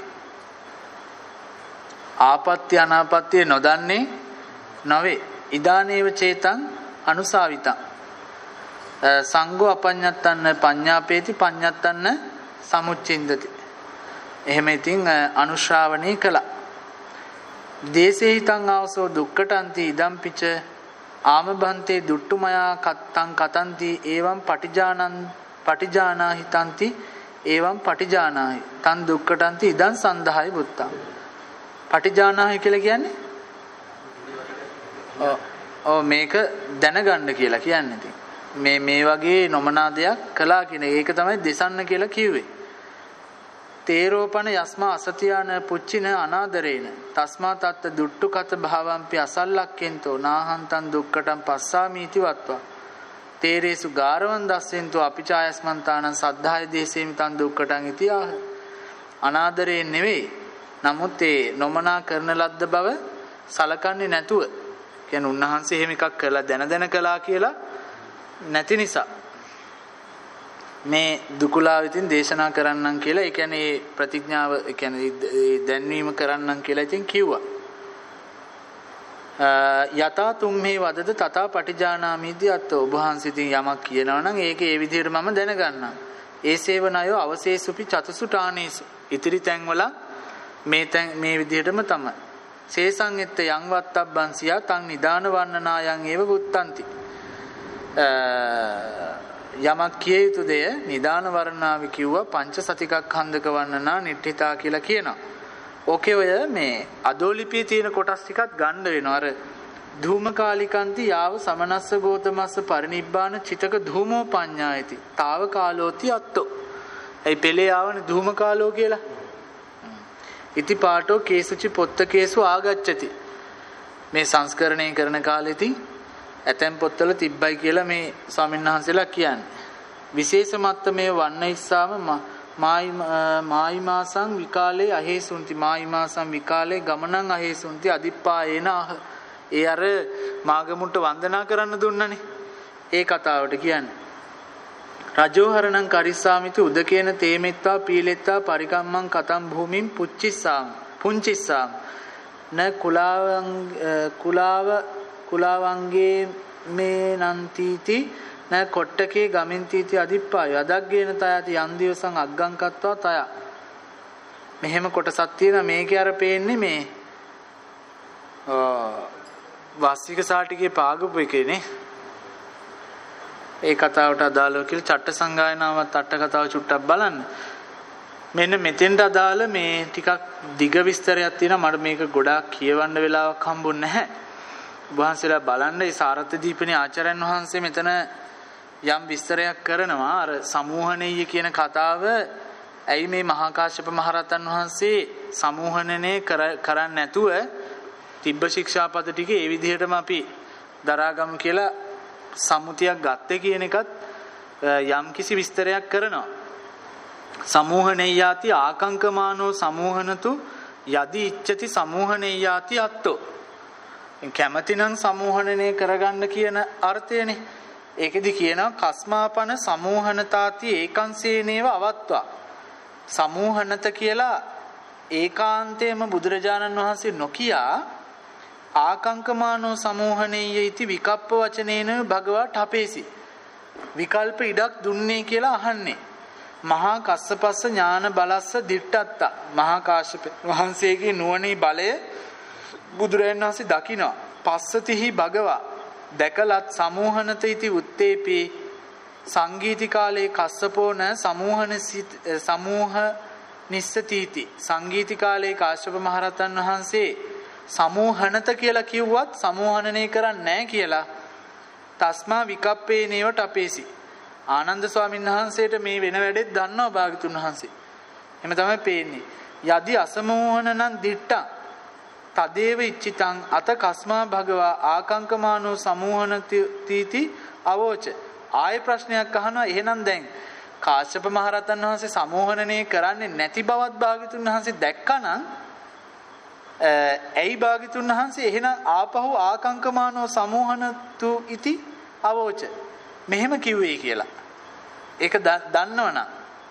ආපත්‍ය අනාපත්‍ය නොදන්නේ නොවේ ඉදානේව චේතං අනුසාවිතං සංඝෝ අපඤ්ඤත්තන්න පඤ්ඤාපේති පඤ්ඤත්තන්න සමුච්චින්දති. එහෙම ඉතින් අනුශ්‍රාවණී කළා. දේසේහිතං ආවසෝ දුක්ඛටන්ති ඉදම් පිච ආමභන්තේ දුට්ටුමයා කත්තං කතන්ති එවං පටිජානන් පටිජානාහි තන්ති එවං පටිජානාහි තන් දුක්ඛටන්ති ඉදං සන්දහාය බුත්තං. පටිජානාහි කියලා කියන්නේ ඔව් මේක දැනගන්න කියලා කියන්නේ. ඉතින් මේ මේ වගේ නොමනා දෙයක් කළා කියන ඒක තමයි දෙසන්න කියලා කිව්වේ. තේරෝපන යස්මා අසතියාන පුච්චින අනාදරේන තස්මා තත්ත දුට්ටු කත භාවම්පි අසල්ලක්කෙන්තෝ නාහන්තං දුක්ඛටං පස්සාමීති වත්වා තේරේසු ගාරවන් දස්සෙන්තෝ අපිචායස්මන්තානං සද්ධාය දේසේමි තං දුක්ඛටං ඉති ආහ. අනාදරේ නෙවෙයි, නමුත් ඒ නොමනා කරන ලද්ද බව සලකන්නේ නැතුව කියන්නේ උන්වහන්සේ එහෙම එකක් කරලා දැන දැන කළා කියලා නැති නිසා මේ දුකුලා විසින් දේශනා කරන්නම් කියලා ඒ කියන්නේ ප්‍රතිඥාව ඒ කියන්නේ දැන්වීම කරන්නම් කියලා ඉතින් කිව්වා. යතා තුම්හි වදද තථා පටිජානාමිති අත්ත. ඔබ වහන්සේ ඉතින් යමක් කියනවා නම් ඒක ඒ විදිහට මම දැනගන්නම්. ඒ සේවනයෝ අවශේසුපි චතුසුටානේසු. ඉතිරි තැන්වල මේ තැන් මේ විදිහටම තමයි. සේසං එත්ත යං වත්තබ්බං සියා තං නිදාන වන්නනායන් ඒව වුත්තන්ති. යමක් කිය යුතු දෙය නිදාන වර්ණාවි කිව්වා පංච සතිකක් ඛණ්ඩක වන්නනා නිට්ඨිතා කියලා කියනවා. ඕකේ ඔය මේ අදෝලිපියේ තියෙන කොටස් ටිකක් ගන්න වෙනවා. අර ධූමකාලිකන්ති යාව සමනස්ස ගෝතමස්ස පරිනිබ්බාන චිතක ධූමෝ පඤ්ඤායති තාව කාලෝති අත්තෝ. ඒ පෙළේ ආවනේ ධූමකාලෝ කියලා. ඉති පාටෝ කේසුචි පොත්තකේසු ආගච්ඡති. මේ සංස්කරණය කරන කාලෙති ඇතැම් පොත්වල තිබ්බයි කියලා මේ ස්වාමීන් වහන්සේලා කියන්නේ. විශේෂ මත්තමේ වන්න ඉස්සාම මායිමාසං විකාලේ අහේසුන්ති මායිමාසං විකාලේ ගමනං අහේසුන්ති අදිප්පායේන අහ. ඒ අර මාගමුන්ට වන්දනා කරන්න දුන්නනේ. ඒ කතාවට කියන්නේ. රජෝහරණං කරිස්සාමිති උදකේන තේමෙත්තා පීලෙත්තා පරිකම්මං කතම් භූමින් පුච්චිස්සාම පුංචිස්සාම න කුලාවං කුලාව කුලාවංගේ මේ නන්තිති න කොට්ටකේ ගමින්තිති අදිප්පාය අදග්ගේන තයති යන් දිවසං අග්ගං කත්වා තය. මෙහෙම කොටසක් තියෙනවා. මේකේ අර පේන්නේ මේ වාස්තික සාටිකේ පාගපු එකේනේ. ඒ කතාවට අදාළව කියලා චට්ට සංගායනාවත් අට කතාව චුට්ටක් බලන්න. මෙන්න මෙතෙන්ට අදාළ මේ ටිකක් දිග විස්තරයක් තියෙනවා. මට මේක ගොඩාක් කියවන්න වෙලාවක් හම්බුන්නේ නැහැ. වහන්සේලා බලන්න ඒ සාරත්ථ දීපනේ ආචාර්යන් වහන්සේ මෙතන යම් විස්තරයක් කරනවා. අර සමූහණෙය කියන කතාව ඇයි මේ මහා කාශ්‍යප මහරහතන් වහන්සේ සමූහණනේ කරන්නේ නැතුව තිබ්බ ශික්ෂාපද ටික ඒ විදිහටම අපි දරාගමු කියලා සම්මුතියක් ගත්තේ කියන එකත් යම් කිසි විස්තරයක් කරනවා. සමූහණෙය්‍යාති ආකංකමානෝ සමූහනතු යදි ඉච්ඡති සමූහණෙය්‍යාති අත්තෝ. කැමැතිනම් සමූහණනේ කරගන්න කියන අර්ථයනේ. ඒකෙදි කියනවා කස්මාපන සමූහනතාති ඒකංසේනේව අවත්වා. සමූහනත කියලා ඒකාන්තයෙන්ම බුදුරජාණන් වහන්සේ නොකියා ආකංකමානෝ සමූහණේය ඉති විකප්ප වචනේන භගවා ඨපේසි. විකල්ප ඉඩක් දුන්නේ කියලා අහන්නේ. මහා කස්සපස්ස ඥාන බලස්ස දිට්ඨත්ත. මහා කාශ්‍යප වහන්සේගේ නුවණේ බලය බුදුරජාණන් වහන්සේ දකිනවා. පස්සතිහි භගවා දැකලත් සමූහනත ඉති උත්තේපි සංගීති කාලේ කස්සපෝන සමූහන සමූහ නිස්සතිති. සංගීති කාලේ කාශ්‍යප මහරහතන් වහන්සේ සමූහනත කියලා කිව්වත් සමූහනනේ කරන්නේ නැහැ කියලා. තස්මා විකප්පේ නේවට අපේසි. ආනන්ද ස්වාමීන් වහන්සේට මේ වෙන වැඩෙත් දන්නවා භාගතුන් වහන්සේ. එහෙම තමයි පේන්නේ. යදි අසමෝහනං දිට්ඨං තදේව ඉච්ඡිතං අත කස්මා භගවා ආකංකමානෝ සමූහනති අවෝච. ආය ප්‍රශ්නයක් අහනවා. එහෙනම් දැන් කාශ්‍යප මහරහතන් වහන්සේ සමෝහනනේ කරන්නේ නැති බවත් භාගතුන් වහන්සේ දැක්කනම් ඇයි භාගතුන් වහන්සේ එහෙනම් ආපහු ආකංකමානෝ සමූහනතු ඉති අවෝච මෙහෙම කිව්වේ කියලා. ඒක දන්නවනම්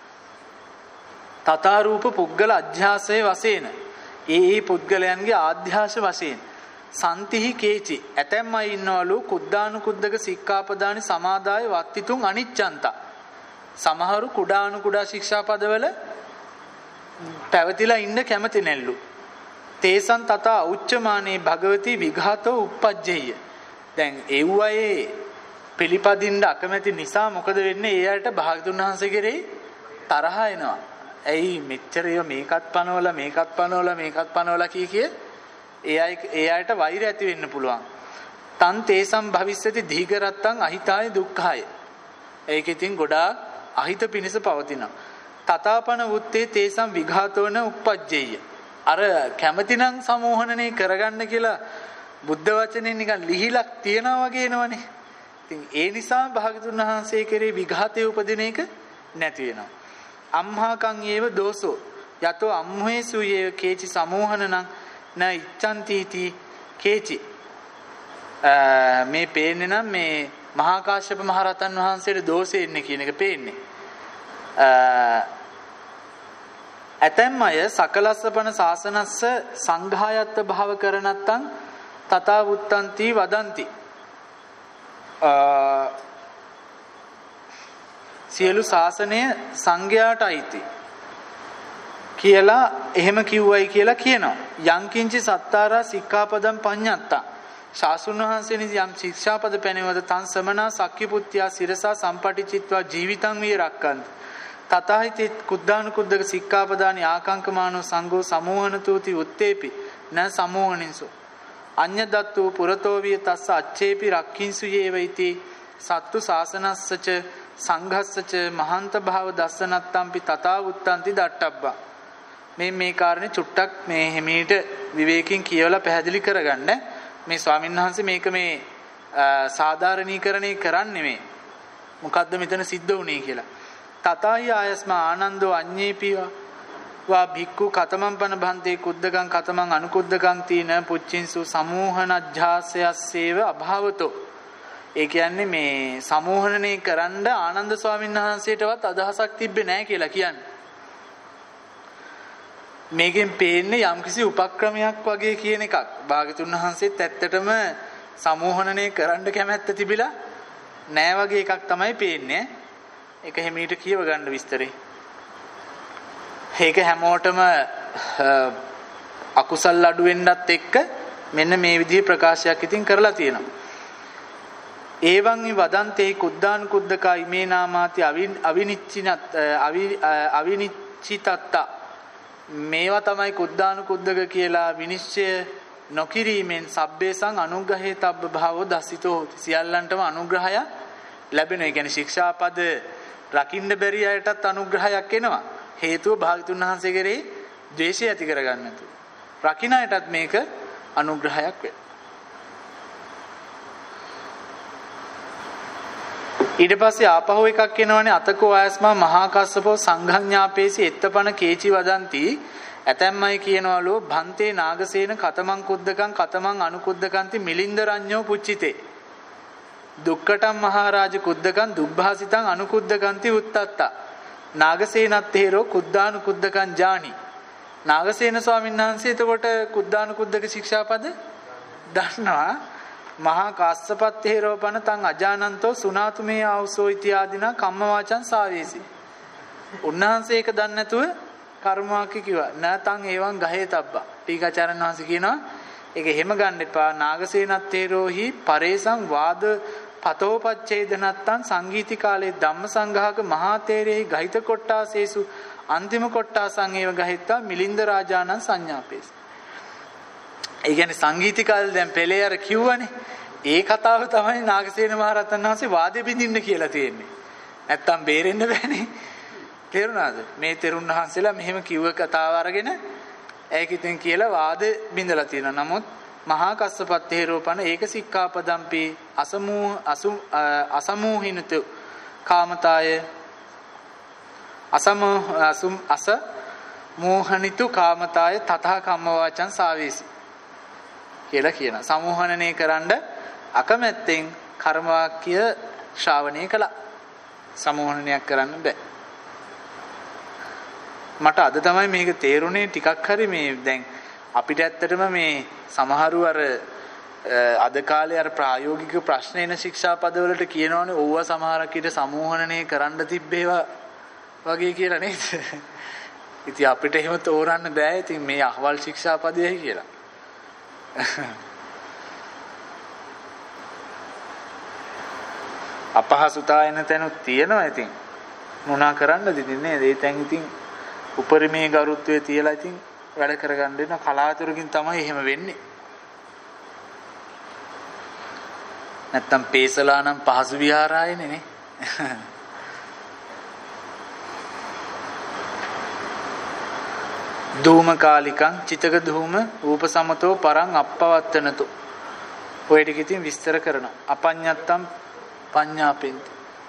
තථාරූප පුද්ගල අධ්‍යාසයේ වශයෙන් ඒ ඒ පුද්ගලයන්ගේ ආධ්‍යාස වශයෙන් සන්තිහි කේචි ඇතැම් අය ඉන්නවලු කුද්දානුකුද්දක සික්ඛාපදානි සමාදාය වත්තිතුන් අනිච්ඡන්ත. සමහරු කුඩානු කුඩා ශික්ෂාපදවල පැවතිලා ඉන්න කැමති නැල්ලු. තේසන් තථා උච්චමානේ භගවති විඝාතෝ uppajjeyya. දැන් එව්වයේ පිළිපදින්න අකමැති නිසා මොකද වෙන්නේ? ඒ අයට භාගතුන් වහන්සේ කෙරෙහි තරහ එනවා. ඇයි මෙච්චර ඒවා මේකත් පනවලා මේකත් පනවලා මේකත් පනවලා කී කිය ඒ අය ඒ අයට වෛරය ඇති වෙන්න පුළුවන්. තන් තේසම් භවිස්සති දීඝරත්තං අහිතාය දුක්ඛාය. ඒක ඉතින් ගොඩාක් අහිත පිණිස පවතිනවා. තතාපන වුත්තේ තේසම් විඝාතෝන උප්පජ්ජේය. අර කැමැතිනම් සමෝහනනේ කරගන්න කියලා බුද්ධ වචනේ නිකන් ලිහිලක් තියනවා වගේ එනවනේ. ඉතින් ඒ නිසා භාගතුන් වහන්සේ කෙරේ විඝාතයේ උපදින එක නැති වෙනවා. අම්හාකං ඒව දෝසෝ යතෝ අම්හේසු යේ කේචි සමෝහනං න ඉච්ඡන්තිති කේචි. මේ පේන්නේ නම් මේ මහා කාශ්‍යප මහ රහතන් වහන්සේට දෝෂේ ඉන්නේ කියන එක පේන්නේ. ඇතැම් අය සකලස්සපන සාසනස්ස සංඝායත්ත භාව කරනත්තං තථා වුත්තන්ති වදන්ති. සියලු ශාසනය සංඝයාට අයිති කියලා එහෙම කිව්වයි කියලා කියනවා. යංකින්චි සත්තාරා සික්ඛාපදම් පඤ්ඤත්තා. ශාසුන් වහන්සේනි යම් ශික්ෂාපද පැනවද තං සමනා සක්කිපුත්ත්‍යා සිරසා සම්පටිචිත්වා ජීවිතං විය රක්කන්ත. තතහිති කුද්ධානුකුද්දක සික්ඛාපදානි ආකංකමානෝ සංඝෝ සමෝහනතුති උත්තේපි න සමෝහනින්සෝ. අඤ්ඤදත්තෝ පුරතෝ විය තස්ස අච්ඡේපි රක්ඛින්සු යේවයිති සත්තු ශාසනස්සච සංඝස්සච මහන්ත භාව දස්සනත්තම්පි තථා උත්තන්ති දට්ටබ්බා. මේ මේ කාරණේ චුට්ටක් මේ හිමීට විවේකයෙන් කියවලා පැහැදිලි කරගන්න. මේ ස්වාමීන් වහන්සේ මේක මේ සාධාරණීකරණය කරන්නේ මේ මොකද්ද මෙතන සිද්ධ වුනේ කියලා. තතයි ආයස්මා ආනන්දෝ අඤ්ඤේපිවා වා භික්ඛු කතමං පන භන්තේ කුද්දකං කතමං අනුකුද්දකං තීන පුච්චින්සු සමෝහනජ්ජාසයස්සේව අභාවතෝ. ඒ කියන්නේ මේ සමෝහනනේ කරන්න ආනන්ද ස්වාමීන් වහන්සේටවත් අදහසක් තිබ්බේ නැහැ කියලා කියන්නේ. මේකෙන් පේන්නේ යම්කිසි උපක්‍රමයක් වගේ කියන එකක්. භාගතුන් වහන්සේත් ඇත්තටම සමෝහනනේ කරන්න කැමැත්ත තිබිලා නෑ වගේ එකක් තමයි පේන්නේ. ඒක හැමීට කියව ගන්න විස්තරේ. ඒක හැමෝටම අකුසල් අඩු වෙන්නත් එක්ක මෙන්න මේ විදිහේ ප්‍රකාශයක් ඉතින් කරලා තියෙනවා. ඒවං වදන්තේ කුද්දාන කුද්දකා ඉමේ නාමාති අවිනිච්චිනත් අවිනිච්චිතත්ත. මේවා තමයි කුද්දාන කුද්දක කියලා විනිශ්චය නොකිරීමෙන් සබ්බේසං අනුග්‍රහේ තබ්බ භාවෝ දසිතෝ. සියල්ලන්ටම අනුග්‍රහය ලැබෙනවා. ඒ කියන්නේ ශික්ෂාපද රකින්න බැරි අයටත් අනුග්‍රහයක් එනවා. හේතුව භාගතුන් වහන්සේ කෙරෙහි ද්වේෂය ඇති කරගන්න නැතුව. රකින්න අයටත් මේක අනුග්‍රහයක් වෙනවා. ඊට පස්සේ ආපහු එකක් එනවනේ අතකෝ ආයස්මා මහා කස්සපෝ සංඝඤ්ඤාපේසි එත්තපන කේචි වදಂತಿ. ඇතැම් අය කියනවලු භන්තේ නාගසේන කතමං කුද්දකං කතමං අනුකුද්දකන්ති මිලින්දරඤ්ඤෝ පුච්චිතේ. දුක්කටම් මහරජ කුද්දකං දුබ්භාසිතං අනුකුද්දකන්ති උත්තත්තා. නාගසේනත්තේරෝ කුද්දානුකුද්දකං ජානි. නාගසේන ස්වාමීන් වහන්සේ එතකොට කුද්දානුකුද්දක ශික්ෂාපද දන්නවා. මහා කාස්සපත්තේරෝපන තං අජානන්තෝ සුනාතු මේ ආවසෝ ඉතිආදිනා කම්මවාචං සාවේසි. උන්වහන්සේ ඒක දන්නේ නැතුව කර්මවාක්‍ය කිව්වා. නැතං ඒවං ගහේ තබ්බා. ටීකාචාර්යන් වහන්සේ කියනවා ඒක එහෙම ගන්න එපා. නාගසේනත්තේරෝහි පරේසං වාද පතෝපච්ඡේදනත්තං සංගීති කාලේ ධම්ම සංඝාක මහා තේරෙහි ගහිත කොට්ටාසේසු අන්තිම කොට්ටාසං ඒව ගහිතා මිලින්ද රාජානං සංඥාපේස. ඒ කියන්නේ සංගීති කාලේ දැන් පෙළේ අර කිව්වනේ. ඒ කතාව තමයි නාගසේන මහ රහතන් වහන්සේ වාදෙ බින්දින්න කියලා තියෙන්නේ. නැත්තම් බේරෙන්න බෑනේ. තේරුණාද? මේ තෙරුන් වහන්සේලා මෙහෙම කිව්ව කතාව අරගෙන ඒක ඉතින් කියලා වාද බින්දලා තියෙනවා. නමුත් මහා කස්සපත් තේරෝපන ඒක සික්ඛාපදම්පි අසමූහ අසු අසමූහිනතු කාමතාය අසම අසුම් අස මෝහනිතු කාමතාය තථා කම්ම වාචං සාවේසි කියලා කියනවා. සමෝහනනේ කරන්න අකමැත්තෙන් කර්ම වාක්‍ය ශ්‍රාවණය කළා. සමෝහනනයක් කරන්න බෑ. මට අද තමයි මේක තේරුනේ ටිකක් හරි මේ දැන් අපිට ඇත්තටම මේ සමහරු අර අද කාලේ අර ප්‍රායෝගික ප්‍රශ්න එන ශික්ෂාපද වලට කියනවනේ ඕවා සමහරක් ඊට සමෝහනනේ කරන්න තිබ්බේවා වගේ කියලා නේද? ඉතින් අපිට එහෙම තෝරන්න බෑ. ඉතින් මේ අහවල් ශික්ෂාපදයයි කියලා. අපහසුතාව එන තැනුත් තියෙනවා. ඉතින් මොනා කරන්නද ඉතින් නේද? ඒ තැන් ඉතින් උපරිමයේ ගරුත්වයේ තියලා ඉතින් වැඩ කරගන්න වෙන කලාතුරකින් තමයි එහෙම වෙන්නේ. නැත්තම් පේසලා නම් පහසු විහාරායනේ නේ. ධූම කාලිකං චිතක ධූම රූපසමතෝ පරං අප්පවත්තනතෝ. ඔය ටික ඉතින් විස්තර කරනවා. අපඤ්ඤත්තම් පඤ්ඤාපෙන්ති.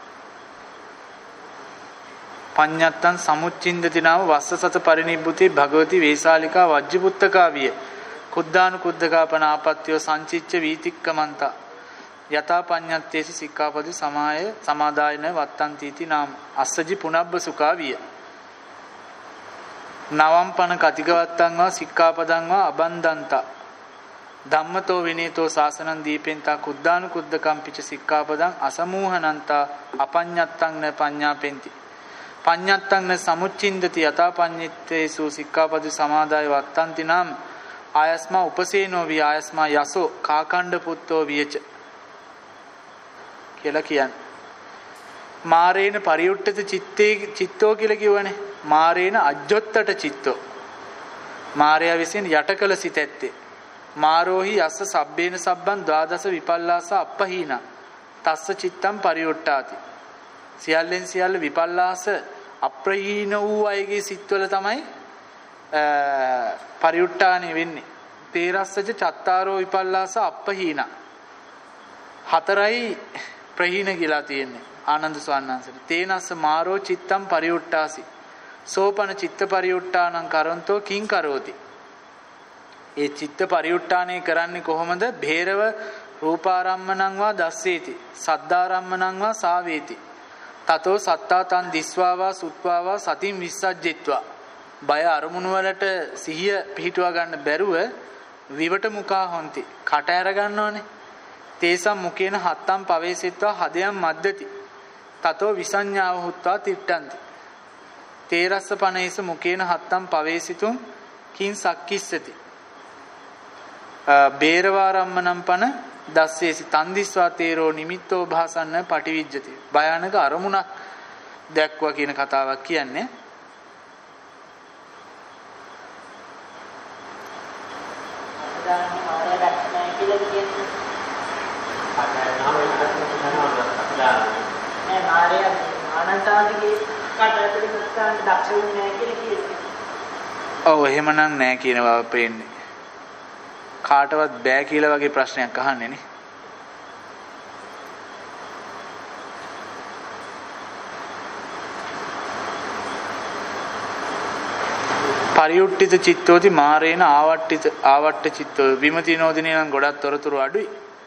පඤ්ඤත්තං සමුච්චින්දති නාම වස්සසත පරිනිබ්බුති භගවති වේසාලිකා වජ්ජපුත්තකා විය. කුද්ධානු කුද්ධකාපන ආපත්‍යෝ සංචිච්ච වීතික්කමන්තා. යතා පඤ්ඤත්තේසි සික්ඛාපදි සමාය සමාදායන වත්තන්තිති නාම අස්සජි පුනබ්බ සුඛා විය. නවම්පන කතිකවත්තං වා සික්ඛාපදං වා අබන්දන්තා. ධම්මතෝ විනීතෝ සාසනං දීපෙන්තා කුද්ධානු කුද්ධකම්පිච සික්ඛාපදං අසමූහනන්තා අපඤ්ඤත්තං න පඤ්ඤාපෙන්ති. පඤ්ඤත්තං න සමුච්චින්දති යතා පඤ්ඤිත්තේසු සික්ඛාපදි සමාදාය වත්තන්ති නාම ආයස්මා උපසේනෝ වී ආයස්මා යසෝ කාකණ්ඩ පුත්තෝ වියච කියලා කියන්නේ. මාරේන පරියුට්ඨිත චිත්තේ චිත්තෝ කියලා කියවනේ. මාරේන අජ්ජොත්තට චිත්තෝ. මාරයා විසින් යටකල සිත ඇත්තේ. මාරෝහි යස්ස සබ්බේන සබ්බන් ද්වාදස විපල්ලාස අප්පහීන තස්ස චිත්තම් පරියුට්ඨාති. සියල්ලෙන් සියල්ල විපල්ලාස අප්‍රහීන වූ අයගේ සිත්වල තමයි පරියුට්ඨානෙ වෙන්නේ. තේරස්සච චත්තාරෝ විපල්ලාස අප්පහීන. හතරයි ප්‍රහීන කියලා තියෙන්නේ ආනන්ද ස්වාමීන් වහන්සේට. තේනස්ස මාරෝ චිත්තම් පරියුට්ඨාසි. සෝපන චිත්ත පරියුට්ඨානං කරන්තෝ කිං කරෝති. ඒ චිත්ත පරියුට්ඨානය කරන්නේ කොහොමද? භේරව රූපාරම්මණං වා දස්සේති. සද්දාරම්මණං වා සාවේති. තතෝ සත්තා තන් දිස්වාවා සුත්වාවා සතින් විස්සජ්ජිත්වා. බය අරමුණු වලට සිහිය පිහිටුවා ගන්න බැරුව විවට මුඛා හොಂತಿ. කට ඇර ගන්නවනේ. තේසම් මුකේන හත්තම් පවේසිත්වා හදයන් මද්දති. තතෝ විසඤ්ඤාව හුත්වා තිට්ඨන්ති. තේරස්ස පනේස මුකේන හත්තම් පවේසිතුම් කිං සක්කිස්සති. බේරවාරම්මනම් පන දස්සේසි තන්දිස්වා තේරෝ නිමිත්තෝ භාසන්න පටිවිජ්ජති. භයානක අරමුණක් දැක්වා කියන කතාවක් කියන්නේ. ඔව් එහෙමනම් නෑ කියන බව පේන්නේ. කාටවත් බෑ කියලා වගේ ප්‍රශ්නයක් අහන්නේ නේ. පරියුට්ඨිත චිත්තෝති මාරේන ආවට්ඨිත ආවට්ඨ චිත්තෝ විමති නෝදිනේ නම් ගොඩක් තොරතුරු අඩුයි.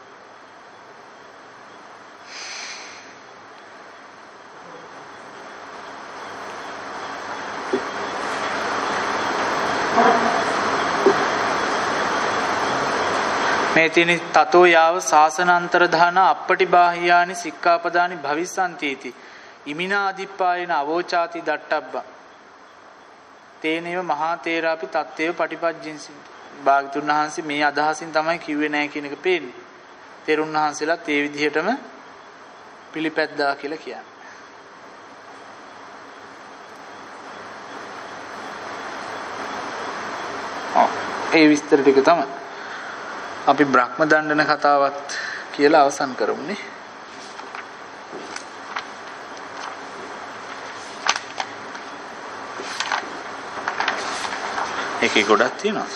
මේ තියෙන තතෝ යාව සාසනාන්තරධාන අපටි බාහියානි සික්ඛාපදානි භවිස්සන්තිති ඉමිනාදිප්පායන අවෝචාති දට්ටබ්බ තේනේව මහා තේරාපි තත්තේව පටිපජ්ජින්සි. භාගතුන් වහන්සේ මේ අදහසින් තමයි කිව්වේ නෑ කියන එක පේන්නේ. තෙරුන් වහන්සේලාත් ඒ විදිහටම පිළිපැද්දා කියලා කියන්නේ. ඔව් ඒ විස්තර ටික තමයි අපි බ්‍රහ්ම දණ්ඩන කතාවත් කියලා අවසන් කරමුනේ. ඒකේ ගොඩක් තියෙනවා.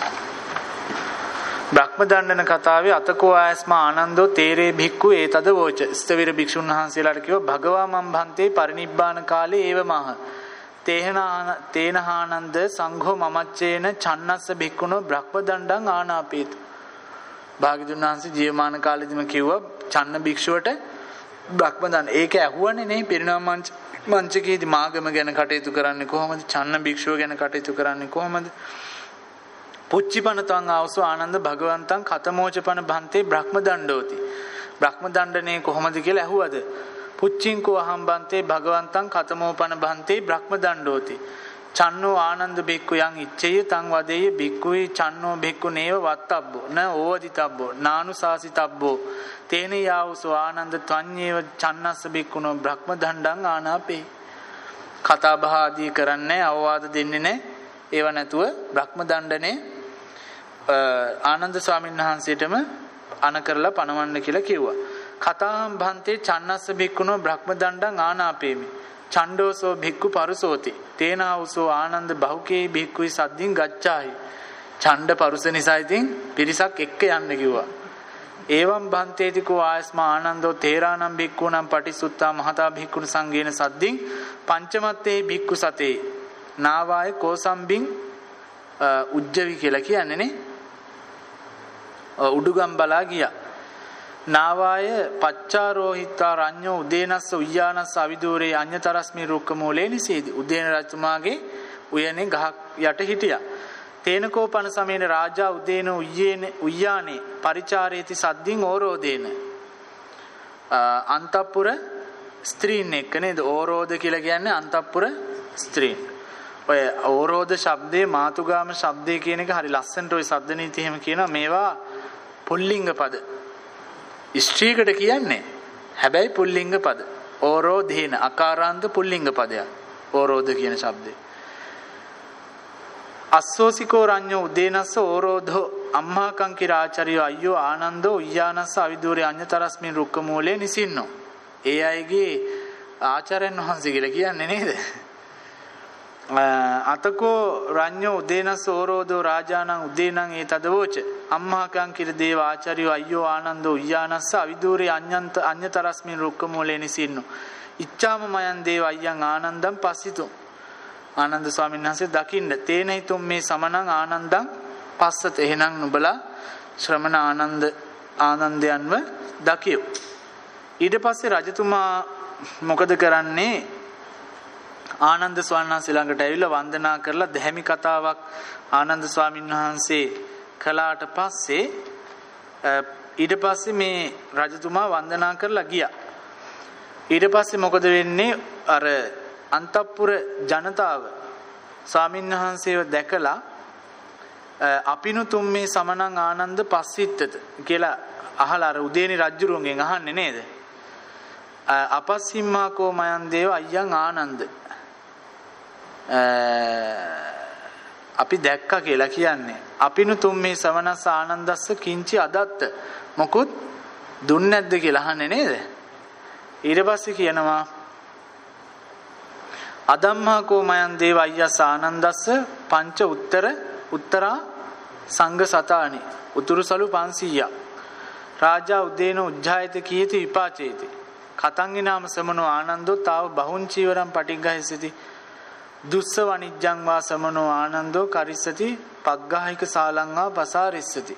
බ්‍රහ්ම දණ්ඩන කතාවේ අතකෝ ආයස්මා ආනන්දෝ තේරේ භික්ඛු ඒතද වෝච. ස්තවිර භික්ෂුන් වහන්සේලාට කිව්වා භගවා මම් භන්තේ පරිනිබ්බාන කාලේ ඒව මහ. තේහනාන තේනහානන්ද සංඝෝ මමච්චේන චන්නස්ස භික්ඛුනෝ බ්‍රහ්ම දණ්ඩං ආනාපේත. භාග්‍යවතුන් වහන්සේ ජීවමාන කාලෙදිම කිව්වා චන්න භික්ෂුවට බ්‍රහ්ම දණ්ඩ. ඒක ඇහුවනේ නේ පිරිනවම් මංච මංචකයේදී මාගම ගැන කටයුතු කරන්නේ කොහොමද? චන්න භික්ෂුව ගැන කටයුතු කරන්නේ කොහොමද? පුච්චිපනතං ආවසෝ ආනන්ද භගවන්තං කතමෝචපන භන්තේ බ්‍රහ්ම දණ්ඩෝති. බ්‍රහ්ම දණ්ඩනේ කොහොමද කියලා ඇහුවද? පුච්චින්කෝ අහම් භන්තේ භගවන්තං කතමෝපන භන්තේ බ්‍රහ්ම දණ්ඩෝති. චන්නෝ ආනන්ද බික්කු යං ඉච්ඡේය තං වදේය බික්කුයි චන්නෝ බික්කු නේව වත්තබ්බෝ න ඕවදිතබ්බෝ නානුසාසිතබ්බෝ තේන යාවසෝ ආනන්ද ත්වඤ්ඤේව චන්නස්ස බික්කුනෝ බ්‍රහ්ම දණ්ඩං ආනාපේ. කතා බහ ආදී කරන්නේ අවවාද දෙන්නේ නැහැ. ඒව නැතුව බ්‍රහ්ම දණ්ඩනේ ආනන්ද ස්වාමීන් වහන්සේටම අන කරලා පණවන්න කියලා කිව්වා. කතාහම් භන්තේ චන්නස්ස බික්කුනෝ බ්‍රහ්ම දණ්ඩං ආනාපේමි. චණ්ඩෝසෝ භික්ඛු පරුසෝති තේනාවසෝ ආනන්ද බහුකේ භික්ඛුයි සද්දින් ගච්ඡායි. ඡණ්ඩ පරුස නිසා ඉතින් පිරිසක් එක්ක යන්න කිව්වා. ඒවම් භන්තේතිකෝ ආයස්මා ආනන්දෝ තේරානම් භික්ඛූනම් පටිසුත්තා මහතා භික්ඛුන සංගේන සද්දින් පංචමත්තේ භික්ඛු සතේ නාවාය කෝසම්බින් උජ්ජවි කියලා කියන්නේ නේ. උඩුගම් බලා ගියා. නාවාය පච්චාරෝහිතා රඤ්ඤෝ උදේනස්ස උయ్యాනස්ස අවිදූරේ අඤ්‍යතරස්මි රුක්ක මූලේ නිසීදි. උදේන රජතුමාගේ උයනේ ගහක් යට හිටියා. තේනකෝපන සමේන රාජා උදේන උయ్యේන උయ్యాනේ පරිචාරේති සද්දින් ඕරෝදේන. අන්තපුර ස්ත්‍රීන් එක්ක නේද ඕරෝද කියලා කියන්නේ අන්තපුර ස්ත්‍රීන්. ඔය ඕරෝද ශබ්දේ මාතුගාම ශබ්දේ කියන එක හරි ලස්සනට ඔය සද්ද නීති එහෙම කියනවා. මේවා පුල්ලිංග පද. ස්ත්‍රීකට කියන්නේ හැබැයි පුල්ලිංග පද. ඕරෝදේන අකාරාන්ත පුල්ලිංග පදයක්. ඕරෝද කියන ශබ්දේ. අස්සෝසිකෝ රඤ්ඤෝ උදේනස්ස ඕරෝධෝ අම්මාකං කිරාචරියෝ අයියෝ ආනන්දෝ උయ్యాනස්ස අවිදූරේ අඤ්‍යතරස්මින් රුක්ක මූලේ නිසින්නෝ. ඒ අයගේ ආචාර්යයන් වහන්සේ කියලා කියන්නේ නේද? අතකෝ රඤ්ඤෝ උදේනස්ස ඕරෝධෝ රාජානං උදේනං ඒ තදවෝච අම්මාකං කිර දේව ආචාර්යෝ අයියෝ ආනන්දෝ උయ్యాනස්ස අවිදූරේ අඤ්ඤන්ත අඤ්‍යතරස්මින් රුක්ක මූලේ නිසින්නෝ. ඉච්ඡාම මයන් දේව අයං ආනන්දම් පස්සිතෝ. ආනන්ද ස්වාමීන් වහන්සේ දකින්න තේනයි තුම් මේ සමනං ආනන්දං පස්සත. එහෙනම් නුඹලා ශ්‍රමණ ආනන්ද ආනන්දයන්ව දකියෝ. ඊට පස්සේ රජතුමා මොකද කරන්නේ? ආනන්ද ස්වාමීන් වහන්සේ ළඟට ඇවිල්ලා වන්දනා කරලා දැහැමි කතාවක් ආනන්ද ස්වාමීන් වහන්සේ කළාට පස්සේ ඊට පස්සේ මේ රජතුමා වන්දනා කරලා ගියා. ඊට පස්සේ මොකද වෙන්නේ? අර අන්තපුර ජනතාව ස්වාමීන් වහන්සේව දැකලා අපිනු තුම් මේ සමනං ආනන්ද පස්සිට්ටත කියලා අහලා අර උදේනි රජුරුවන්ගෙන් අහන්නේ නේද? අපස්සිම්මාකෝ මයන් දේව අයං ආනන්ද අපි දැක්කා කියලා කියන්නේ. අපිනු තුම් මේ සමනස්ස ආනන්දස්ස කිංචි අදත්ත මොකුත් දුන්නේ නැද්ද කියලා අහන්නේ නේද? ඊට පස්සේ කියනවා අදම්මාකෝ මයන් දේව අය්‍යස් ආනන්දස්ස පංච උත්තර උත්තරා සංඝ සතානි උතුරුසලු පන්සීයක් රාජා උදේන උජ්ජායත කීති විපාචේති කතංගි නාම සමනෝ ආනන්දෝ තාව බහුං චීවරම් පටිග්ගහසිති දුස්ස වනිජ්ජං වා සමනෝ ආනන්දෝ කරිස්සති පග්ගාහික සාලං වා පසාරිස්සති.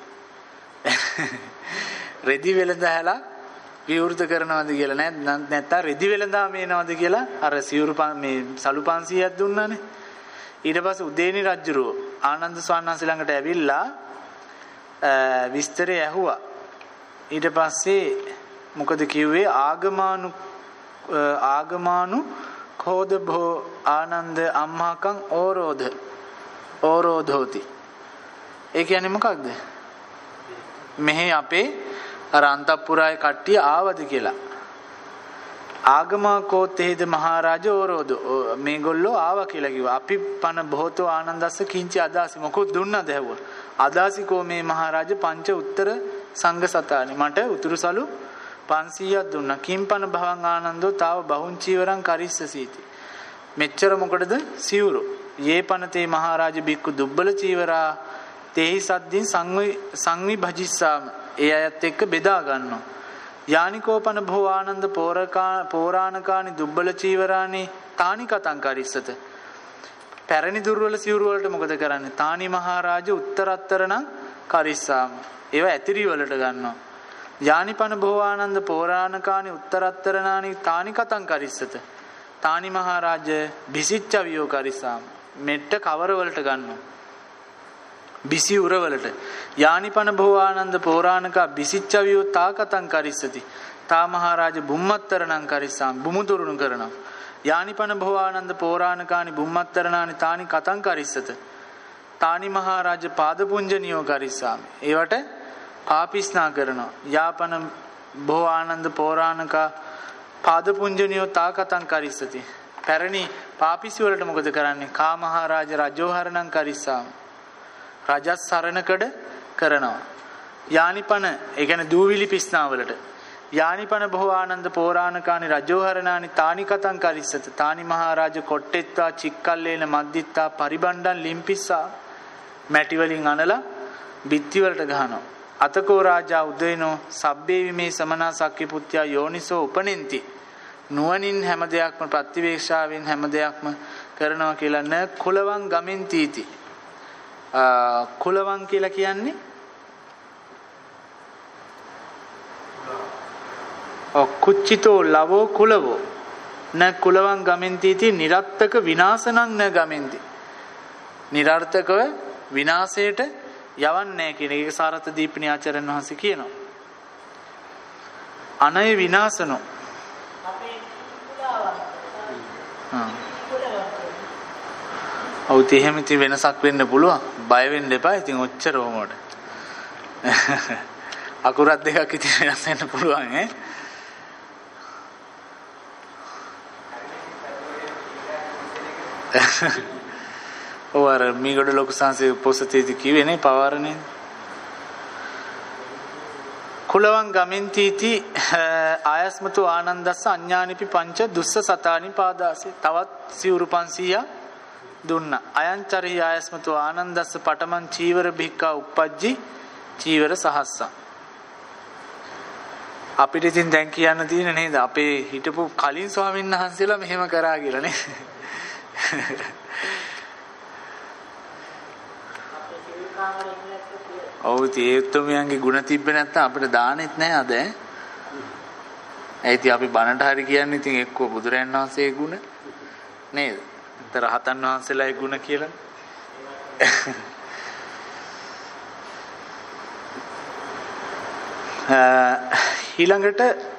රෙදි වෙලඳ හැලා විවෘත කරනවද කියලා නෑ නැත්නම් රෙදි වෙලඳා මේනවද කියලා අර සිවුරු මේ සලු පන්සීයක් දුන්නානේ. ඊට පස්සේ උදේනි රජුරෝ ආනන්ද ස්වාමීන් වහන්සේ ළඟට ඇවිල්ලා විස්තරය ඇහුවා. ඊට පස්සේ මොකද කිව්වේ? ආගමානු ආගමානු කෝද භෝ ආනන්ද අම්මාකං ඕරෝධ ඕරෝධෝති. ඒ කියන්නේ මොකක්ද? මෙහි අපේ අර අන්තපුරාය කට්ටිය ආවද කියලා. ආගමා කෝතේද මහරජ ඕරෝද මේගොල්ලෝ ආවා කියලා කිව්වා. අපි පන බොහෝතෝ ආනන්දස්ස කිංචි අදාසි මොකොත් දුන්නද ඇහුවා. අදාසිකෝ මේ මහරජ පංච උත්තර සංඝ සතානි මට උතුරුසලු පන්සීයක් දුන්නා. කිම්පන භවං ආනන්දෝ තාව බහුං චීවරං කරිස්සසීති. මෙච්චර මොකටද? සිවුරු. යේපනතේ මහරජ බික්කු දුබ්බල චීවරා තේහි සද්දින් සංවි සංවි භජිස්සාම ඒ අයත් එක්ක බෙදා ගන්නවා. යානිකෝපන භෝ ආනන්ද පෝරකා පෝරාණකානි දුබ්බල චීවරානි තානි කතං කරිස්සත. පැරණි දුර්වල සිවුරු වලට මොකද කරන්නේ? තානි මහරජ උත්තරත්තරණං කරිස්සාම ඒව ඇතිරි වලට ගන්නවා. යානිපන භෝ ආනන්ද පෝරාණකානි උත්තරත්තරණානි තානි කතං කරිස්සත. තානි මහරජ බිසිච්ච වියෝ කරිස්සාම මෙට්ට කවර වලට ගන්නවා. බිසි උරවලට. යානිපන භෝ ආනන්ද පෝරාණකා බිසිච්චවියෝ තා කතං කරිස්සති. තා මහරජ බුම්මත්තරණං කරිස්සාම බුමුතුරුණු කරනවා. යානිපන භවානන්ද පෝරාණකානි බුම්මත්තරණානි තානි කතං කරිස්සත තානි මහරජ පාදපුංජනියෝ කරිස්සාමි. ඒවට පාපිස්නා කරනවා. යාපන භවානන්ද පෝරාණකා පාදපුංජනියෝ තා කතං කරිස්සති. පැරණි පාපිසි වලට මොකද කරන්නේ? කා මහරජ රජෝහරණං කරිස්සාමි. රජස් සරණකඩ කරනවා. යානිපන ඒ කියන්නේ දූවිලි පිස්නා වලට යානිපන භවානන්ද පෝරාණකානි රජෝහරණානි තානි කතං කරිස්සත තානි මහරජ කොට්ටෙත්තා චික්කල්ලේන මද්දිත්තා පරිබණ්ඩන් ලිම්පිස්සා මැටි වලින් අනලා බිත්ති වලට ගහනවා. අතකෝ රාජා උදේනෝ සබ්බේ විමේ සමනා සක්කි පුත්‍යා යෝනිසෝ උපනින්ති නුවණින් හැම දෙයක්ම ප්‍රතිවේක්ෂාවෙන් හැම දෙයක්ම කරනවා කියලා න කුලවං ගමින් තීති. කුලවං කියලා කියන්නේ කුච්චිතෝ ලවෝ කුලවෝ න කුලවං ගමෙන්තිති නිරත්තක විනාශනං න ගමෙන්ති. නිරර්ථකව විනාශයට යවන්නේ කියන එක සාරත දීපිනී ආචාර්යන් වහන්සේ කියනවා. අනය විනාශනෝ අපේ කුලාවක් ඔව් තේහෙම ඉතින් වෙනසක් වෙන්න පුළුවන්. බය වෙන්න එපා. ඉතින් ඔච්චර ඕමකට අකුරක් දෙකක් ඉතින් වෙනස් වෙන්න පුළුවන් ඈ. ඔව් අර මීගොඩ ලොකු සංසේ පොසතේදී කිව්වේ නේ පවාරනේ. කුලවං ගමෙන්තිති ආයස්මතු ආනන්දස්ස අඤ්ඤානිපි පංච දුස්ස සතානි පාදාසේ. තවත් සිවුරු පන්සීයක් දුන්නා. අයංචරි ආයස්මතු ආනන්දස්ස පටමන් චීවර භික්ඛා උප්පජ්ජි චීවර සහස්සං. අපිට ඉතින් දැන් කියන්න තියෙන්නේ නේද අපේ හිටපු කලින් ස්වාමීන් වහන්සේලා මෙහෙම කරා කියලා නේ. ඔව් තේත්තුමියන්ගේ ಗುಣ තිබ්බේ නැත්නම් අපිට දාන්නෙත් නැහැ අද ඈ. ඒ ඉතින් අපි බණට හරි කියන්නේ ඉතින් එක්කෝ බුදුරයන් වහන්සේගේ ගුණ නේද? නැත්නම් රහතන් වහන්සේලාගේ ගුණ කියලා. ඊළඟට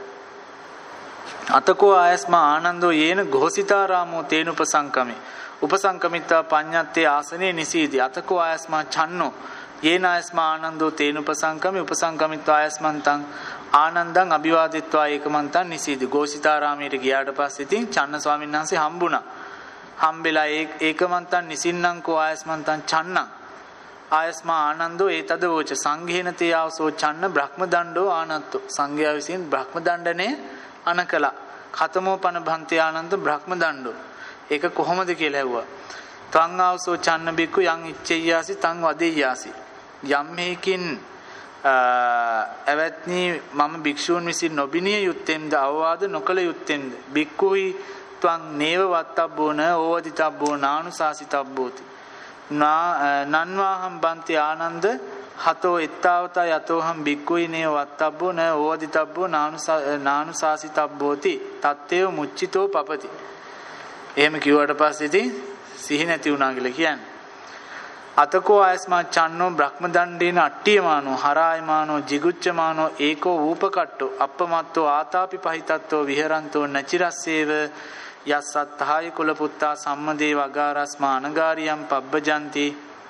අතකෝ ආයස්මා ආනන්දෝ යේන ഘോසිතාරාමෝ තේන උපසංකමේ උපසංකමිතා පඤ්ඤත්තේ ආසනේ නිසීති. අතකෝ ආයස්මා චන්නෝ යේන ආයස්මා ආනන්දෝ තේන උපසංකමේ උපසංකමිතා ආයස්මන්තං ආනන්දං අභිවාදිත්වා ඒකමන්තං නිසීති. ഘോසිතාරාමයට ගියාට පස්සේ ඉතින් චන්න ස්වාමීන් වහන්සේ හම්බුණා. හම්බෙලා ඒකමන්තං නිසින්නං කෝ ආයස්මන්තං චන්නං ආයස්මා ආනන්දෝ ඒතද වෝච සංඝේන තේ ආවසෝ චන්න බ්‍රහ්ම දණ්ඩෝ ආනත්තෝ. සංඝයා විසින් බ්‍රහ්ම දණ්ඩනේ අනකලා ඛතමෝ පන භන්ති ආනන්ද බ්‍රහ්ම දණ්ඩෝ. ඒක කොහොමද කියලා ඇහුවා. ත්වං ආවසෝ චන්න බික්කු යං ඉච්ඡෙය්‍යාසි තං වදෙය්‍යාසි. යම් මේකින් එවත්නි මම භික්ෂූන් විසින් නොබිනිය යුත්තේම්ද අවවාද නොකළ යුත්තේම්ද බික්කුයි ත්වං නේව වත්තබ්බෝ න ඕවදිතබ්බෝ නානුසාසිතබ්බෝති. නන්වාහම් බන්ති ආනන්ද හතෝ එත්තාවතා යතෝහම් බික්කුයි නේව වත්තබ්බෝ න ඕවදිතබ්බෝ නානුසාසිතබ්බෝති තත්තේව මුච්චිතෝ පපති. එහෙම කිව්වට පස්සේ ඉතින් සිහි නැති වුණා කියලා කියන්නේ. අතකෝ ආයස්මා චන්නෝ බ්‍රහ්ම දණ්ඩේන අට්ඨියමානෝ හරායමානෝ jigucchamaano ඒකෝ ූපකට්ටෝ අප්පමත්තෝ ආතාපි පහිතත්තෝ විහරන්තෝ නචිරස්සේව යස්සත්හාය කුල පුත්තා සම්මදේ වගාරස්මා අනගාරියම් පබ්බජන්ති.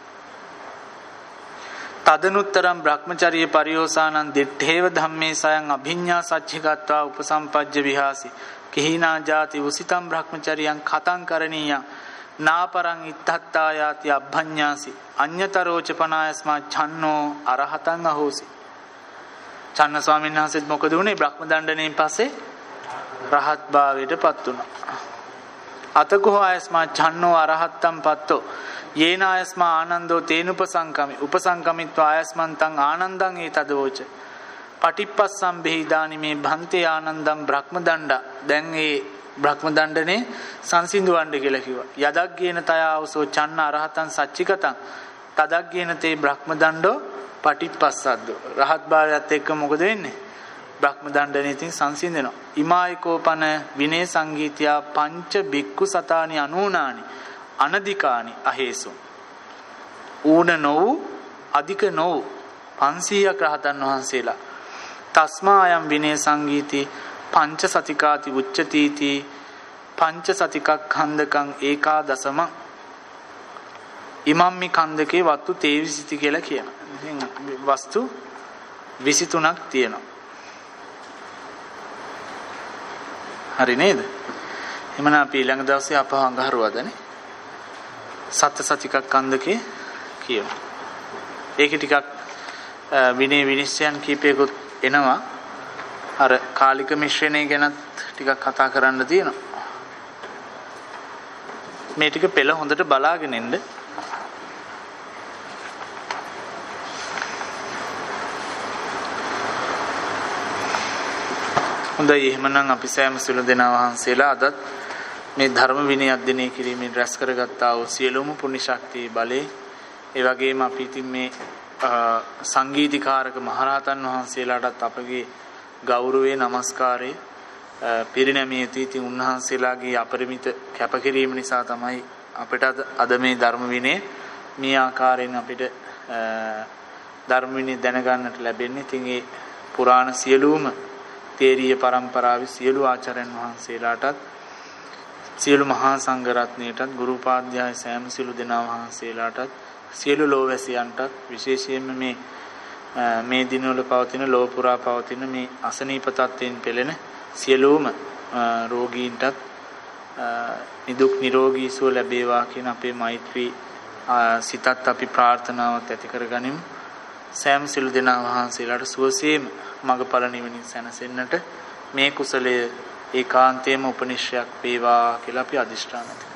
තදනුත්තරම් බ්‍රහ්මචර්ය පරියෝසානං දිත්තේව ධම්මේ සයන් අභිඤ්ඤා සච්චිකත්වා උපසම්පජ්ජ විහාසි කිහිනා ජාති උසිතම් බ්‍රහ්මචර්යං කතං කරණීයං නාපරං ඉත්තත්තායාති අභඤ්ඤාසි අඤ්ඤතරෝච පනායස්මා ඡන්නෝ අරහතං අහෝසි. චන්න ස්වාමීන් වහන්සේත් මොකද වුනේ? බ්‍රහ්ම දණ්ඩණයෙන් පස්සේ රහත් භාවයට පත් වුණා. අතකෝ ආයස්මා ඡන්නෝ අරහත්තම් පත්තෝ යේන ආයස්මා ආනන්දෝ තේන උපසංකමි උපසංකමිත්වා ආයස්මන්තං ආනන්දං ඒතදවෝච පටිප්පස්සම් බෙහිදානි මේ භන්තේ ආනන්දම් බ්‍රහ්ම දණ්ඩ. දැන් ඒ බ්‍රහ්ම දණ්ඩනේ සංසිඳවන්න කියලා කිව්වා. යදක් ගේන තයාවසෝ චන්න අරහතං සච්චිකතං තදක් ගේන තේ බ්‍රහ්ම දණ්ඩෝ පටිප්පස්සද්දෝ. රහත් භාවයත් එක්ක මොකද වෙන්නේ? බ්‍රහ්ම දණ්ඩනේ ඉතින් සංසිඳෙනවා. ඉමායිකෝපන විනේ සංගීතයා පංච බික්කු සතානි අනූනානි අනධිකානි අහේසු. ඌන නොවු අධික නොවු පන්සීයක් රහතන් වහන්සේලා තස්මායම් විනේ සංගීති පංච සතිකාති උච්චතීති පංච සතිකක්ඛන්දකං ඒකාදසම ඉමම්මි කන්දකේ වස්තු තේවිසිති කියලා කියනවා. ඉතින් වස්තු විසිතුනක් තියෙනවා. හරි නේද? එමනම් අපි ඊළඟ දවසේ අපහ අඟහරුවාදනේ සත්‍ය සතිකක්ඛන්දකේ කියමු. ඒකේ ටිකක් විනය විනිශ්චයන් කීපයකුත් එනවා. අර කාලික මිශ්‍රණය ගැනත් ටිකක් කතා කරන්න තියෙනවා. මේ ටික පෙළ හොඳට බලාගෙන ඉන්න. හොඳයි එහෙමනම් අපි සෑම සිළු දෙනා වහන්සේලා අදත් මේ ධර්ම විනය අධ්‍යයනය කිරීමෙන් රැස් කරගත්තා වූ සියලුම පුණ්‍ය ශක්තිය බලේ ඒ වගේම අපි ඉතින් මේ සංගීතීකාරක මහරහතන් වහන්සේලාටත් අපගේ ගෞරවයේ নমස්කාරය පිරිනැමිය යුතුයි. ඉතින් උන්වහන්සේලාගේ අපරිමිත කැපකිරීම නිසා තමයි අපිට අද මේ ධර්ම විනය මේ ආකාරයෙන් අපිට ධර්ම විනය දැනගන්නට ලැබෙන්නේ. ඉතින් ඒ පුරාණ සියලුම තේරීය පරම්පරාවේ සියලු ආචාර්යන් වහන්සේලාටත් සියලු මහා සංඝ රත්නයටත් ගුරු උපාධ්‍යාය සෑම සියලු දෙනා වහන්සේලාටත් සියලු ලෝවැසියන්ටත් විශේෂයෙන්ම මේ මේ දිනවල පවතින ලෝ පුරා පවතින මේ අසනීප තත්ත්වයෙන් පෙළෙන සියලුම රෝගීන්ටත් නිදුක් නිරෝගී සුව ලැබේවා කියන අපේ මෛත්‍රී සිතත් අපි ප්‍රාර්ථනාවත් ඇති කරගනිමු. සෑම සියලු දෙනා වහන්සේලාට සුවසේම මඟඵල නිවනින් සැනසෙන්නට මේ කුසලය ඒකාන්තයෙන්ම උපනිශ්‍රයක් වේවා කියලා අපි අදිෂ්ඨාන